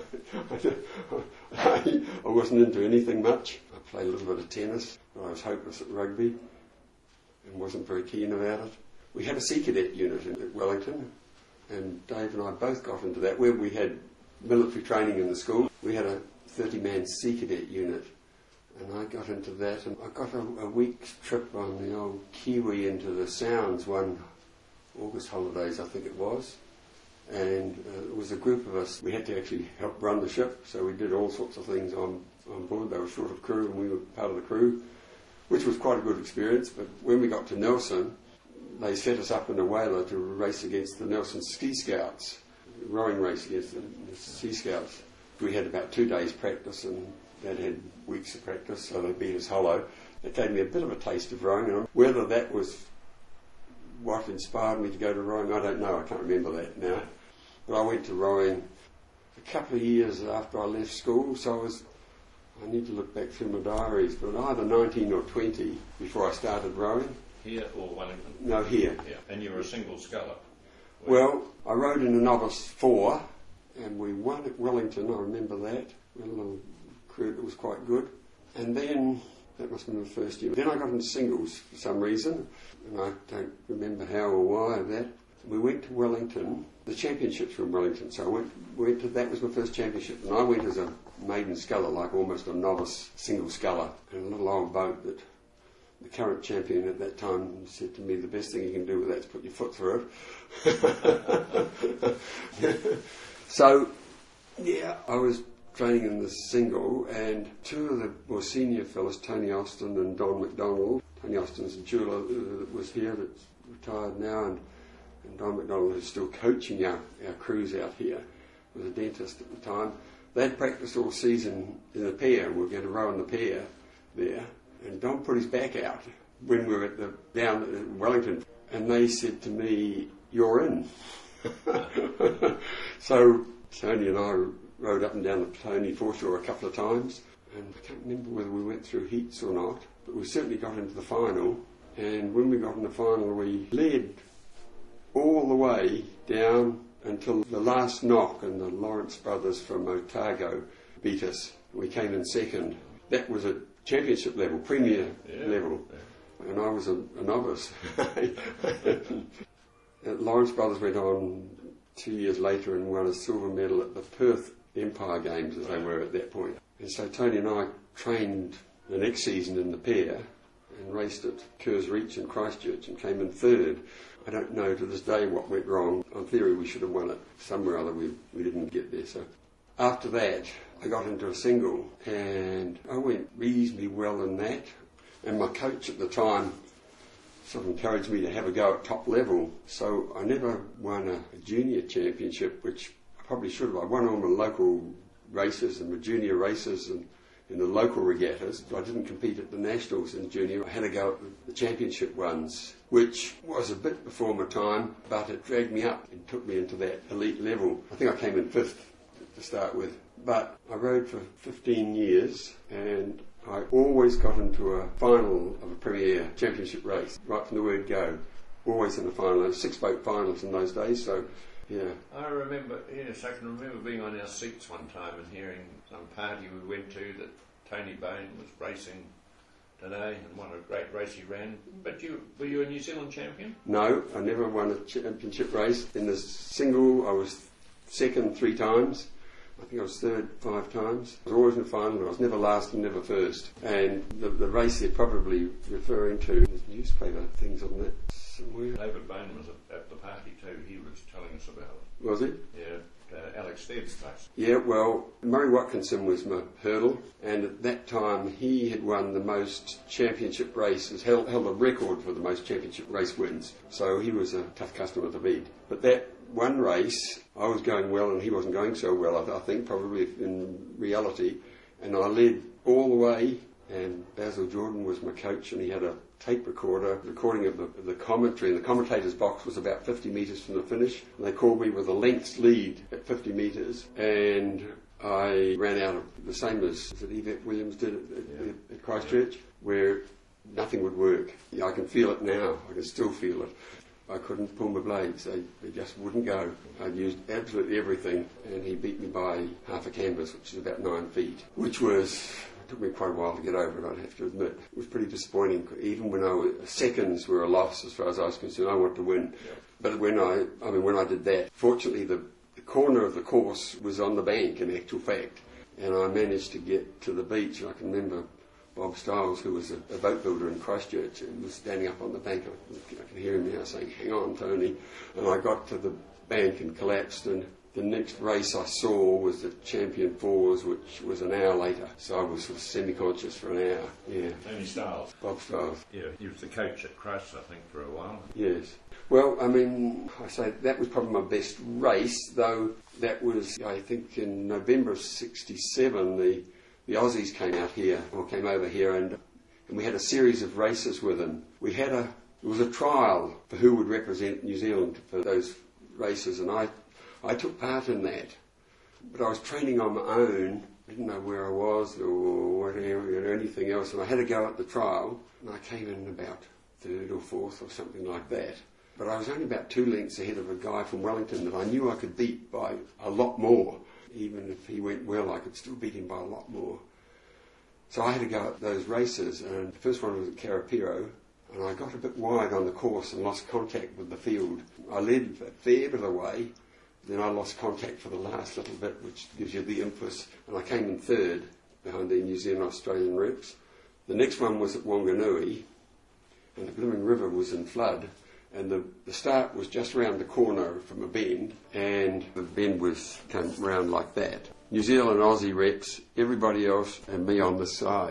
I, I wasn't into anything much. I played a little bit of tennis, but I was hopeless at rugby and wasn't very keen about it. We had a Sea Cadet unit in at Wellington, and Dave and I both got into that. Where we had military training in the school, we had a thirty-man Sea Cadet unit, and I got into that. And I got a, a week's trip on the old Kiwi into the Sounds one August holidays, I think it was. And uh, it was a group of us. We had to actually help run the ship, so we did all sorts of things on, on board. They were short of crew, and we were part of the crew, which was quite a good experience. But when we got to Nelson, they set us up in a whaler to race against the Nelson Ski Scouts, rowing race against the, the Sea Scouts. We had about two days practice, and they'd had weeks of practice, so they beat us hollow. It gave me a bit of a taste of rowing, and whether that was what inspired me to go to rowing, I don't know. I can't remember that now. But I went to rowing a couple of years after I left school, so I was, I need to look back through my diaries, but either nineteen or twenty before I started rowing. Here or Wellington? No, here. Yeah. And you were a single sculler? Well, I rowed in a novice four, and we won at Wellington, I remember that. We had a little crew that was quite good. And then, that must have been the first year. Then I got into singles for some reason, and I don't remember how or why of that. We went to Wellington. The championships were in Wellington, so I went, went to, that was my first championship. And I went as a maiden sculler, like almost a novice single sculler, in a little old boat that the current champion at that time said to me, the best thing you can do with that is put your foot through it. So, yeah, I was training in the single, and two of the more senior fellas, Tony Austin and Don McDonald. Tony Austin's a jeweller that was here, that's retired now, and, and Don McDonald, who's still coaching our, our crews out here, was a dentist at the time. They'd practiced all season in the pier. We were going to row in the pier there. And Don put his back out when we were at the, down at Wellington, and they said to me, "You're in." So Tony and I rode up and down the Tony foreshore a couple of times, and I can't remember whether we went through heats or not, but we certainly got into the final. And when we got in the final, we led all the way down until the last knock, and the Lawrence brothers from Otago beat us. We came in second. That was a championship level, premier yeah, level, yeah. And I was a, a novice. Lawrence Brothers went on two years later and won a silver medal at the Perth Empire Games, as they were at that point. And so Tony and I trained the next season in the pair and raced at Kerrs Reach in Christchurch and came in third. I don't know to this day what went wrong. In theory we should have won it. Somewhere or other we, we didn't get there. So after that, I got into a single, and I went reasonably well in that. And my coach at the time sort of encouraged me to have a go at top level. So I never won a, a junior championship, which I probably should have. I won all my local races and my junior races and in the local regattas, but I didn't compete at the nationals in junior. I had a go at the championship ones, which was a bit before my time, but it dragged me up and took me into that elite level. I think I came in fifth to start with. But I rode for fifteen years, and I always got into a final of a Premier Championship race, right from the word go. Always in the final. There were six boat finals in those days, so yeah. I remember, yes, I can remember being on our seats one time and hearing some party we went to that Tony Bone was racing today, and what a great race he ran. But you were you a New Zealand champion? No, I never won a championship race. In the single, I was second three times. I think I was third five times. I was always in the final, but I was never last and never first. And the, the race they're probably referring to, there's newspaper things on that somewhere. David Bone was at the party too. He was telling us about it. Was he? Yeah, uh, Alex Stead's place. Yeah, well, Murray Watkinson was my hurdle, and at that time he had won the most championship races, held, held a record for the most championship race wins. So he was a tough customer to beat. But that one race, I was going well and he wasn't going so well, I, th- I think, probably in reality. And I led all the way, and Basil Jordan was my coach, and he had a tape recorder, recording of the, of the commentary, and the commentator's box was about fifty metres from the finish, and they called me with a lengths lead at fifty metres, and I ran out of the same as, as Yvette Williams did at, at, yeah. at Christchurch, where nothing would work. Yeah, I can feel it now. I can still feel it. I couldn't pull my blades. They, they just wouldn't go. I'd used absolutely everything, and he beat me by half a canvas, which is about nine feet, which was, it took me quite a while to get over it, I'd have to admit. It was pretty disappointing. Even when I was, seconds were a loss as far as I was concerned. I wanted to win. Yeah. But when I, I mean, when I did that, fortunately the, the corner of the course was on the bank, in actual fact, and I managed to get to the beach. I can remember Bob Stiles, who was a, a boat builder in Christchurch, and was standing up on the bank. I, I can hear him now saying, "Hang on, Tony." And I got to the bank and collapsed, and the next race I saw was the Champion Fours, which was an hour later. So I was sort of semi-conscious for an hour. Yeah. Tony Stiles. Bob Stiles. Yeah, he was the coach at Christ, I think, for a while. Yes. Well, I mean, I say that was probably my best race, though that was, I think, in November of sixty-seven, the The Aussies came out here, or came over here, and, and we had a series of races with them. We had a, it was a trial for who would represent New Zealand for those races, and I, I took part in that. But I was training on my own, didn't know where I was or whatever, or anything else, and I had to go at the trial, and I came in about third or fourth or something like that. But I was only about two lengths ahead of a guy from Wellington that I knew I could beat by a lot more. Even if he went well, I could still beat him by a lot more. So I had to go at those races, and the first one was at Karapiro, and I got a bit wide on the course and lost contact with the field. I led a fair bit of the way, then I lost contact for the last little bit, which gives you the impetus, and I came in third behind the New Zealand Australian reps. The next one was at Wanganui, and the blooming river was in flood, and the, the start was just round the corner from a bend, and the bend was came round like that. New Zealand, Aussie reps, everybody else, and me on this side.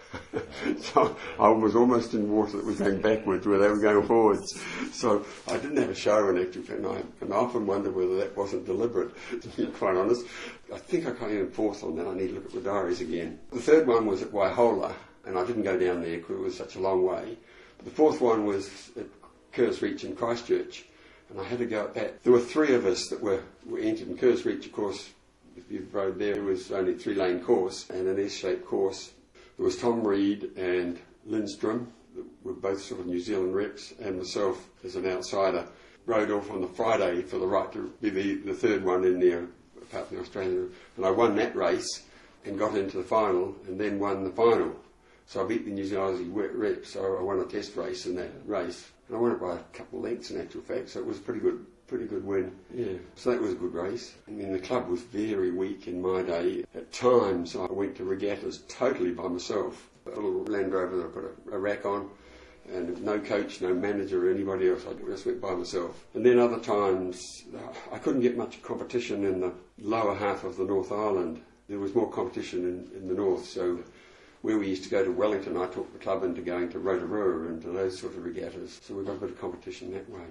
So I was almost in water that was going backwards where they were going forwards. So I didn't have a show in actual fact, and I, and I often wonder whether that wasn't deliberate, to be quite honest. I think I came in fourth on that. I need to look at the diaries again. The third one was at Waihola, and I didn't go down there because it was such a long way. But the fourth one was at Kerrs Reach in Christchurch, and I had to go at that. There were three of us that were, were entered in Kerrs Reach, of course. If you rode there, it was only a three-lane course and an S-shaped course. There was Tom Reed and Lindstrom, that were both sort of New Zealand reps, and myself as an outsider. Rode off on the Friday for the right to be the, the third one in there, apart from the Australian. And I won that race and got into the final, and then won the final. So I beat the New Zealand Aussie reps, so I won a test race in that race. And I won it by a couple of lengths in actual fact, so it was a pretty good pretty good win. Yeah, so that was a good race. I mean, the club was very weak in my day. At times I went to regattas totally by myself. A little Land Rover that I put a, a rack on, and no coach, no manager or anybody else. I just went by myself. And then other times I couldn't get much competition in the lower half of the North Island. There was more competition in, in the north, so where we used to go to Wellington, I took the club into going to Rotorua and to those sort of regattas. So we got a bit of competition that way.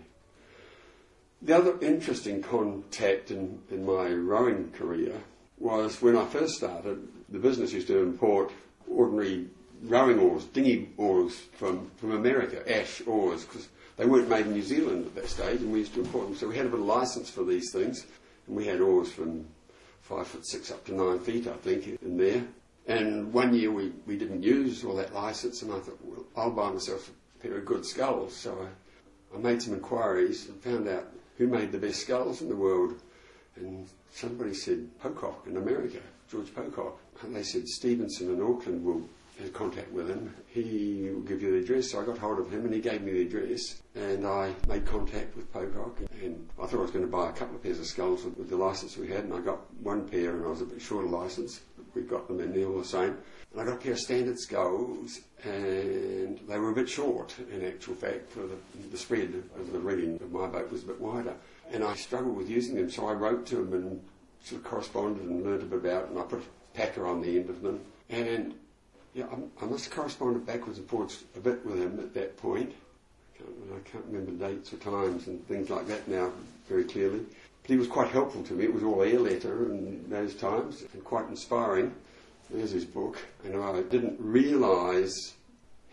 The other interesting contact in, in my rowing career was when I first started, the business used to import ordinary rowing oars, dinghy oars from, from America, ash oars, because they weren't made in New Zealand at that stage, and we used to import them. So we had a bit of license for these things, and we had oars from five foot six up to nine feet, I think, in there. And one year we, we didn't use all that license, and I thought, well, I'll buy myself a pair of good sculls. So I, I made some inquiries and found out who made the best sculls in the world. And somebody said Pocock in America, George Pocock. And they said Stevenson in Auckland will have contact with him. He will give you the address. So I got hold of him and he gave me the address. And I made contact with Pocock. And I thought I was going to buy a couple of pairs of sculls with, with the licence we had. And I got one pair and I was a bit short of licence. We got them in there all the same. And I got a pair of standard sculls, and they were a bit short, in actual fact, for the, the spread of the rigging of my boat was a bit wider. And I struggled with using them, so I wrote to them and sort of corresponded and learnt a bit about it, and I put a packer on the end of them. And yeah, I, I must have corresponded backwards and forwards a bit with him at that point. I can't, I can't remember dates or times and things like that now very clearly. But he was quite helpful to me. It was all air letter in those times, and quite inspiring. There's his book. And I didn't realise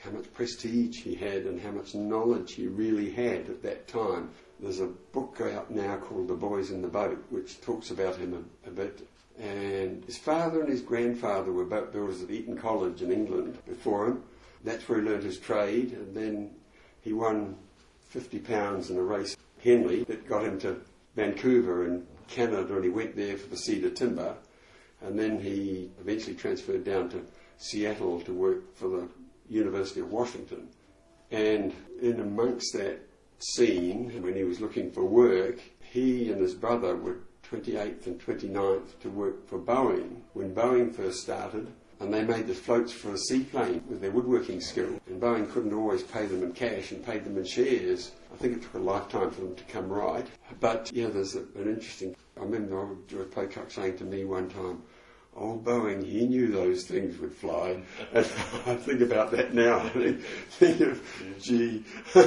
how much prestige he had and how much knowledge he really had at that time. There's a book out now called The Boys in the Boat, which talks about him a, a bit. And his father and his grandfather were boat builders at Eton College in England before him. That's where he learned his trade, and then he won fifty pounds in a race, Henley, that got him to Vancouver in Canada, and he went there for the cedar timber. And then he eventually transferred down to Seattle to work for the University of Washington. And in amongst that scene, when he was looking for work, he and his brother were twenty-eighth and twenty-ninth to work for Boeing when Boeing first started, and they made the floats for a seaplane with their woodworking skill. And Boeing couldn't always pay them in cash and paid them in shares. I think it took a lifetime for them to come right. But yeah, there's a, an interesting... I remember George Pocock saying to me one time, old Boeing, he knew those things would fly. And I think about that now. I think of, gee,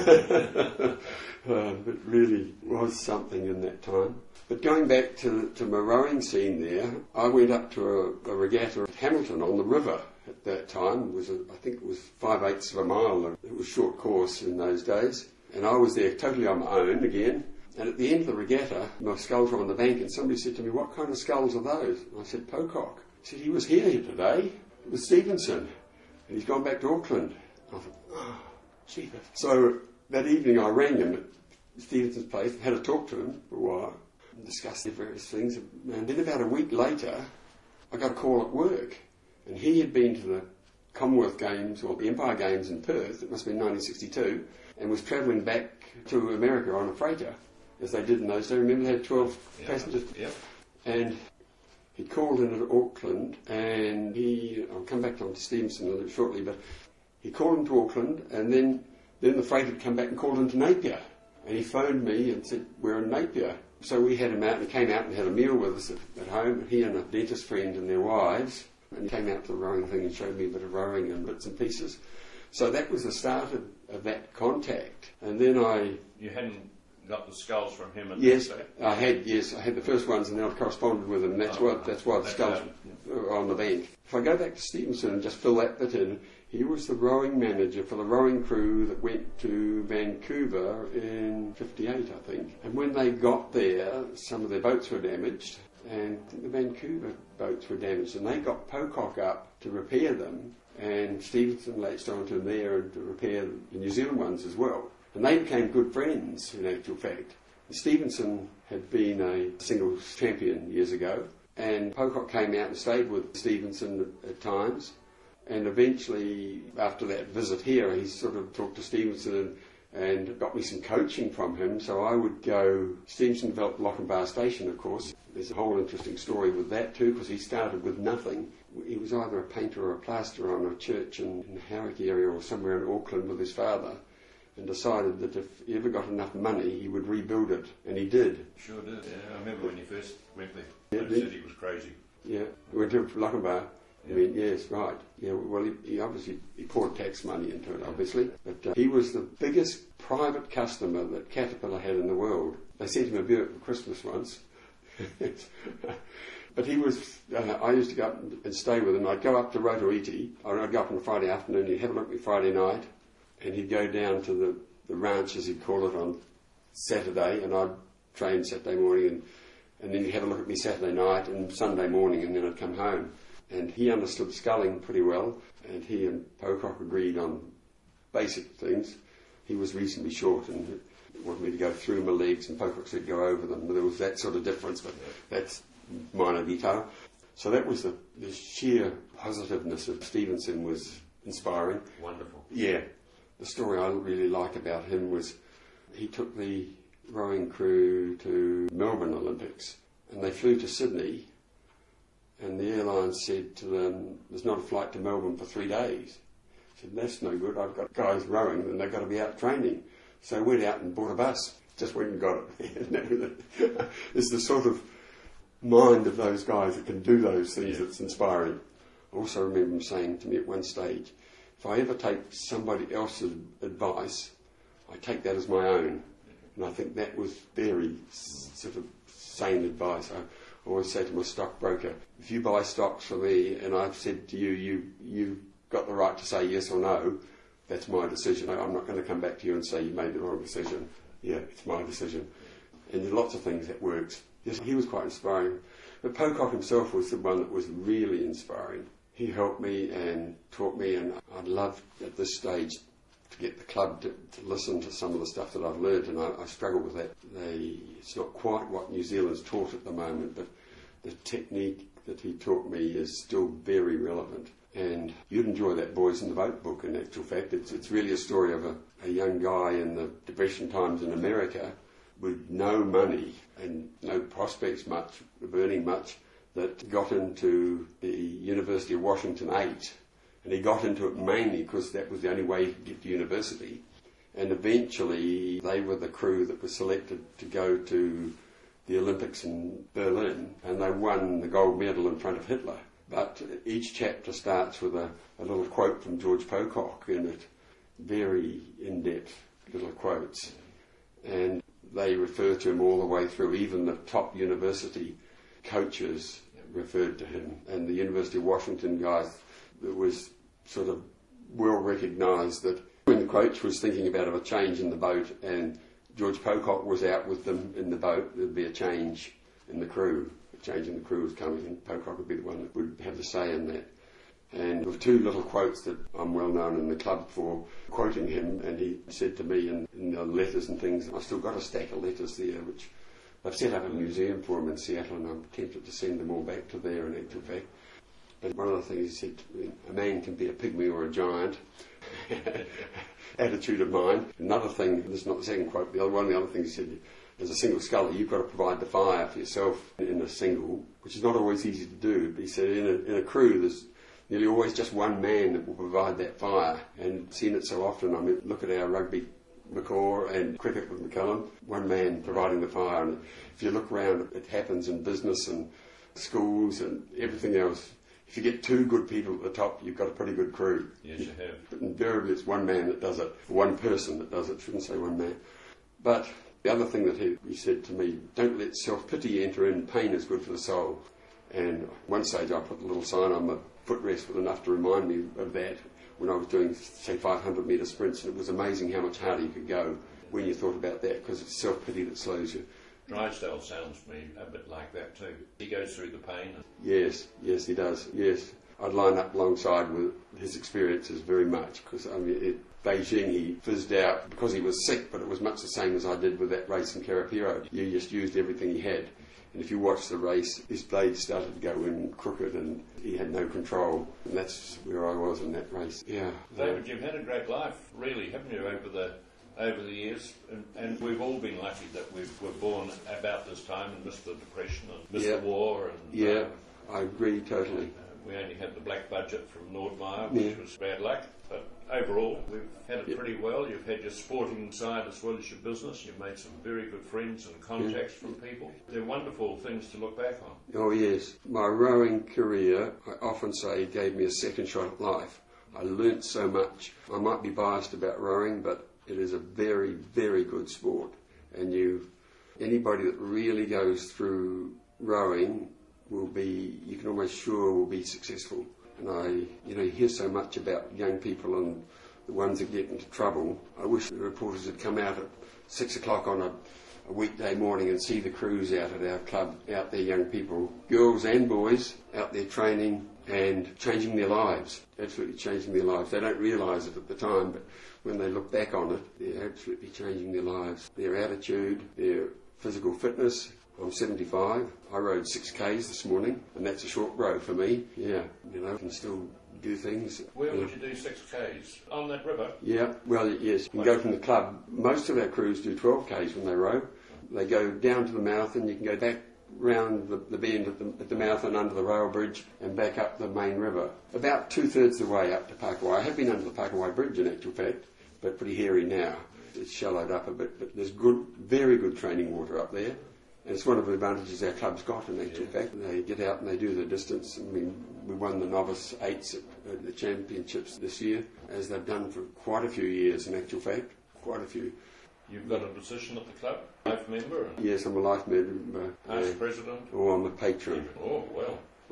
uh, it really was something in that time. But going back to, to my rowing scene there, I went up to a, a regatta at Hamilton on the river at that time. It was a, I think it was five-eighths of a mile. It was a short course in those days. And I was there totally on my own again. And at the end of the regatta, my sculls were on the bank, and somebody said to me, what kind of sculls are those? And I said, Pocock. He said, he was here today with Stevenson, and he's gone back to Auckland. I thought, oh, gee. So that evening I rang him at Stevenson's place, had a talk to him for a while, and discussed the various things. And then about a week later, I got a call at work, and he had been to the Commonwealth Games, or the Empire Games in Perth, it must have been nineteen sixty-two, and was travelling back to America on a freighter, as they did in those days. Remember, they had twelve yeah. passengers? Yeah. And he called in at Auckland, and he, I'll come back to Stevenson a little shortly, but he called into Auckland, and then, then the freighter had come back and called into Napier. And he phoned me and said, we're in Napier. So we had him out, and he came out and had a meal with us at, at home, he and a dentist friend and their wives. And he came out to the rowing thing and showed me a bit of rowing and bits and pieces. So that was the start of, of that contact. And then I... You hadn't got the sculls from him at yes, that stage? I had, yes, I had the first ones, and then I corresponded with them. That's, oh, what, that's why the sculls were on the bank. If I go back to Stevenson and just fill that bit in, he was the rowing manager for the rowing crew that went to Vancouver in fifty-eight, I think. And when they got there, some of their boats were damaged, and the Vancouver boats were damaged, and they got Pocock up to repair them, and Stevenson latched onto them there to repair the New Zealand ones as well. And they became good friends, in actual fact. Stevenson had been a singles champion years ago, and Pocock came out and stayed with Stevenson at, at times. And eventually, after that visit here, he sort of talked to Stevenson and, and got me some coaching from him. So I would go... Stevenson developed Lochinvar Station, of course. There's a whole interesting story with that too, because he started with nothing. He was either a painter or a plasterer on a church in, in the Howick area or somewhere in Auckland with his father, and decided that if he ever got enough money, he would rebuild it, and he did. Sure did, yeah. I remember when you first went there. Yeah, They said he was crazy. Yeah, he went to Lochinvar. I mean, yes, right. Yeah, well, he, he obviously he poured tax money into it, obviously. But uh, he was the biggest private customer that Caterpillar had in the world. They sent him a Buick for Christmas once. But he was, uh, I used to go up and stay with him. I'd go up to Rotoiti, or I'd go up on a Friday afternoon, he'd have a look at me Friday night, and he'd go down to the, the ranch, as he'd call it, on Saturday, and I'd train Saturday morning, and, and then he'd have a look at me Saturday night and Sunday morning, and then I'd come home. And he understood sculling pretty well, and he and Pocock agreed on basic things. He was reasonably short and wanted me to go through my legs, and Pocock said go over them. There was that sort of difference, but that's minor detail. So that was the, the sheer positiveness of Stevenson was inspiring. Wonderful. Yeah. The story I really liked about him was he took the rowing crew to Melbourne Olympics, and they flew to Sydney, and the airline said to them, there's not a flight to Melbourne for three days. I said, that's no good. I've got guys rowing and they've got to be out training. So I went out and bought a bus. Just went and got it. It's the sort of mind of those guys that can do those things yeah. that's inspiring. I also remember him saying to me at one stage, if I ever take somebody else's advice, I take that as my own. And I think that was very sort of sane advice. I always say to my stockbroker, if you buy stocks for me and I've said to you, you, you've got the right to say yes or no, that's my decision. I'm not going to come back to you and say you made the wrong decision. Yeah, it's my decision. And there's lots of things that works. Yes, he was quite inspiring. But Pocock himself was the one that was really inspiring. He helped me and taught me, and I'd love at this stage to get the club to, to listen to some of the stuff that I've learned, and I, I struggle with that. They, it's not quite what New Zealand's taught at the moment, but the technique that he taught me is still very relevant. And you'd enjoy that Boys in the Boat book, in actual fact. It's, it's really a story of a, a young guy in the Depression times in America with no money and no prospects much, of earning much, that got into the University of Washington eight. And he got into it mainly because that was the only way he could get to university. And eventually they were the crew that was selected to go to the Olympics in Berlin, and they won the gold medal in front of Hitler. But each chapter starts with a, a little quote from George Pocock in it, very in-depth little quotes. And they refer to him all the way through. Even the top university coaches referred to him. And the University of Washington guys, it was sort of well recognised that when the coach was thinking about a change in the boat and George Pocock was out with them in the boat, there'd be a change in the crew. A change in the crew was coming, and Pocock would be the one that would have the say in that. And there were two little quotes that I'm well known in the club for quoting him, and he said to me in, in the letters and things, I've still got a stack of letters there, which I've set up a museum for him in Seattle, and I'm tempted to send them all back to there in actual fact. But one of the things he said to me, a man can be a pygmy or a giant. Attitude of mind. Another thing, this is not the second quote, the other one of the other things he said, as a single sculler, you've got to provide the fire for yourself in a single, which is not always easy to do. But he said in a, in a crew there's nearly always just one man that will provide that fire. And seen it so often, I mean, look at our rugby McCaw and cricket with McCullum, one man providing the fire. And if you look around, it happens in business and schools and everything else. If you get two good people at the top, you've got a pretty good crew. Yes, you have. But invariably it's one man that does it, one person that does it, shouldn't say one man. But the other thing that he, he said to me, don't let self-pity enter in, pain is good for the soul. And at one stage I put a little sign on my footrest with enough to remind me of that when I was doing, say, five hundred metre sprints, and it was amazing how much harder you could go when you thought about that, because it's self-pity that slows you. Drysdale sounds to me a bit like that too. He goes through the pain. Yes, yes, he does. Yes, I'd line up alongside with his experiences very much, because I mean, at Beijing he fizzed out because he was sick, but it was much the same as I did with that race in Karapiro. You just used everything he had, and if you watch the race, his blade started to go in crooked, and he had no control, and that's where I was in that race. Yeah, David, you've had a great life, really, haven't you, over the over the years, and, and we've all been lucky that we were born about this time and missed the Depression and missed yeah. the war. And yeah, uh, I agree totally. Uh, we only had the black budget from Nordmeyer, which yeah. was bad luck, but overall we've had it yeah. pretty well. You've had your sporting side as well as your business. You've made some very good friends and contacts yeah. from people. They're wonderful things to look back on. Oh yes, my rowing career, I often say, gave me a second shot at life. I learnt so much. I might be biased about rowing, but it is a very, very good sport, and you, anybody that really goes through rowing will be, you can almost sure will be successful. And I, you know, you hear so much about young people and the ones that get into trouble. I wish the reporters had come out at six o'clock on a, a weekday morning and see the crews out at our club, out there, young people, girls and boys, out there training and changing their lives, absolutely changing their lives. They don't realise it at the time, but when they look back on it, they're absolutely changing their lives. Their attitude, their physical fitness. I'm seventy-five. I rode six Ks this morning, and that's a short row for me. Yeah, you know, I can still do things. Where would you do six Ks? On that river? Yeah, well, yes. You can go from the club. Most of our crews do twelve Ks when they row. They go down to the mouth, and you can go back round the, the bend at the, at the mouth and under the rail bridge and back up the main river. About two-thirds of the way up to Pakawai. I have been under the Pakawai Bridge in actual fact, but pretty hairy now. It's shallowed up a bit, but there's good, very good training water up there. And it's one of the advantages our club's got in actual yeah. fact. They get out and they do the distance. I mean, we won the novice eights at, at the championships this year, as they've done for quite a few years in actual fact, quite a few. You've got a position at the club, life member? Yes, I'm a life member. Past uh, president? Or I'm a patron. Oh, well.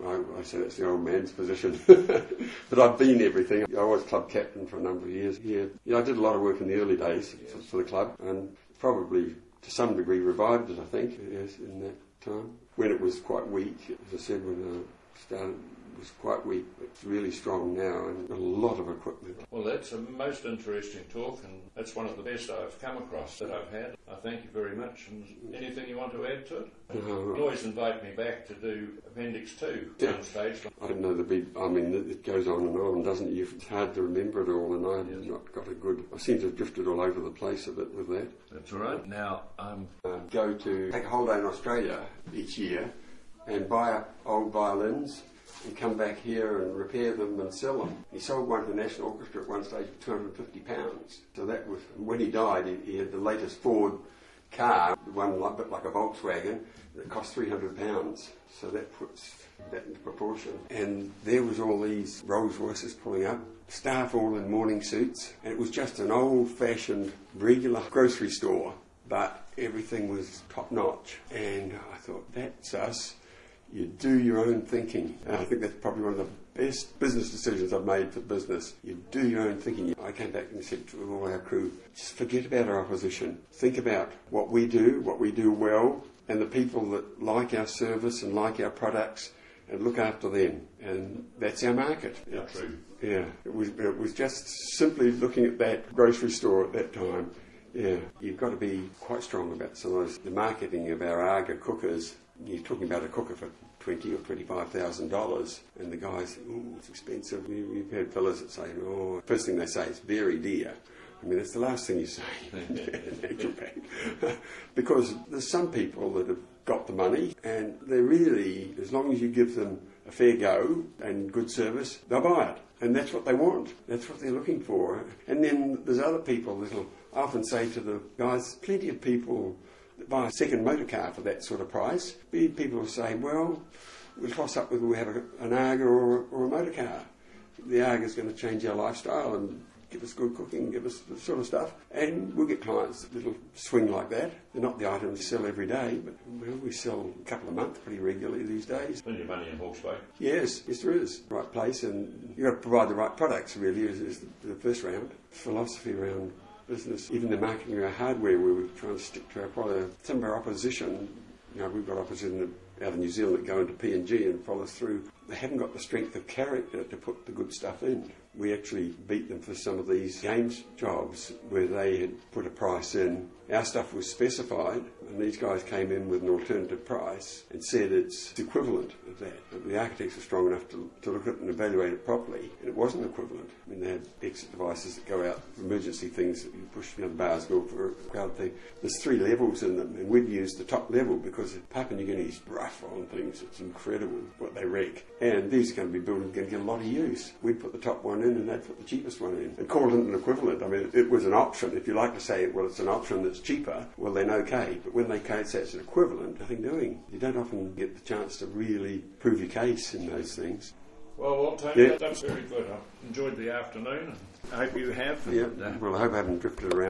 I, I say that's the old man's position. But I've been everything. I was club captain for a number of years. Yeah, yeah, I did a lot of work in the early days for, for the club, and probably to some degree revived it, I think, yes, in that time. When it was quite weak, as I said, when I started, it was quite weak, but it's really strong now, and a lot of equipment. Well, that's a most interesting talk, and that's one of the best I've come across that I've had. I thank you very much, and anything you want to add to it? No, You can always invite me back to do Appendix two at Yeah. some stage. I don't know the big, I mean, it it goes on and on, doesn't it? It's hard to remember it all, and I've not got a good, I seem to have drifted all over the place a bit with that. That's all right. Now, um, Uh, go to, take a holiday in Australia each year and buy up old violins and come back here and repair them and sell them. He sold one to the National Orchestra at one stage for two hundred fifty pounds. So that was, when he died, he, he had the latest Ford car, one a bit like a Volkswagen, that cost three hundred pounds. So that puts that into proportion. And there was all these Rolls Royces pulling up, staff all in morning suits, and it was just an old-fashioned, regular grocery store, but everything was top-notch. And I thought, that's us. You do your own thinking. And I think that's probably one of the best business decisions I've made for business. You do your own thinking. I came back and said to all our crew, just forget about our opposition. Think about what we do, what we do well, and the people that like our service and like our products, and look after them. And that's our market. yeah, true. Yeah, it was, it was just simply looking at that grocery store at that time. Yeah, you've got to be quite strong about some of those. The marketing of our Arga cookers, you're talking about a cooker for twenty or twenty-five thousand dollars, and the guys, oh, it's expensive. We, we've had fellas that say, oh, first thing they say is very dear. I mean, that's the last thing you say in actual fact. Because there's some people that have got the money, and they really, as long as you give them a fair go and good service, they'll buy it. And that's what they want. That's what they're looking for. And then there's other people that will I often say to the guys, plenty of people that buy a second motor car for that sort of price. People will say, well, we'll toss up whether we have a, an Arga or, or a motor car. The Arga is going to change our lifestyle and give us good cooking, give us the sort of stuff. And we'll get clients that'll swing like that. They're not the items we sell every day, but well, we sell a couple of months pretty regularly these days. Plenty of money in Hawke's Bay. Yes, yes there is. Right place, and you've got to provide the right products, really, is, is the, the first round. Philosophy around business, even the marketing of our hardware, where we're trying to stick to our product. Some of our opposition, you know, we've got opposition out of New Zealand that go into P and G and follow through. They haven't got the strength of character to put the good stuff in. We actually beat them for some of these games jobs where they had put a price in. Our stuff was specified, and these guys came in with an alternative price and said it's equivalent of that. But the architects were strong enough to, to look at it and evaluate it properly, and it wasn't equivalent. I mean, they had exit devices that go out, emergency things that you push, you know, bars go for a crowd thing. There's three levels in them, and we've used the top level because Papua New Guinea's rough on things. It's incredible what they wreck. And these are going to be buildings going to get a lot of use. We'd put the top one in, and they'd put the cheapest one in, and call it an equivalent. I mean, it, it was an option. If you like to say, well, it's an option that's cheaper, well, then okay. But when they say it's an equivalent, nothing doing. You don't often get the chance to really prove your case in those things. Well, well, Tony, Yeah. that's very good. I enjoyed the afternoon, and I hope you have. Yeah. And, uh, Well, I hope I haven't drifted around.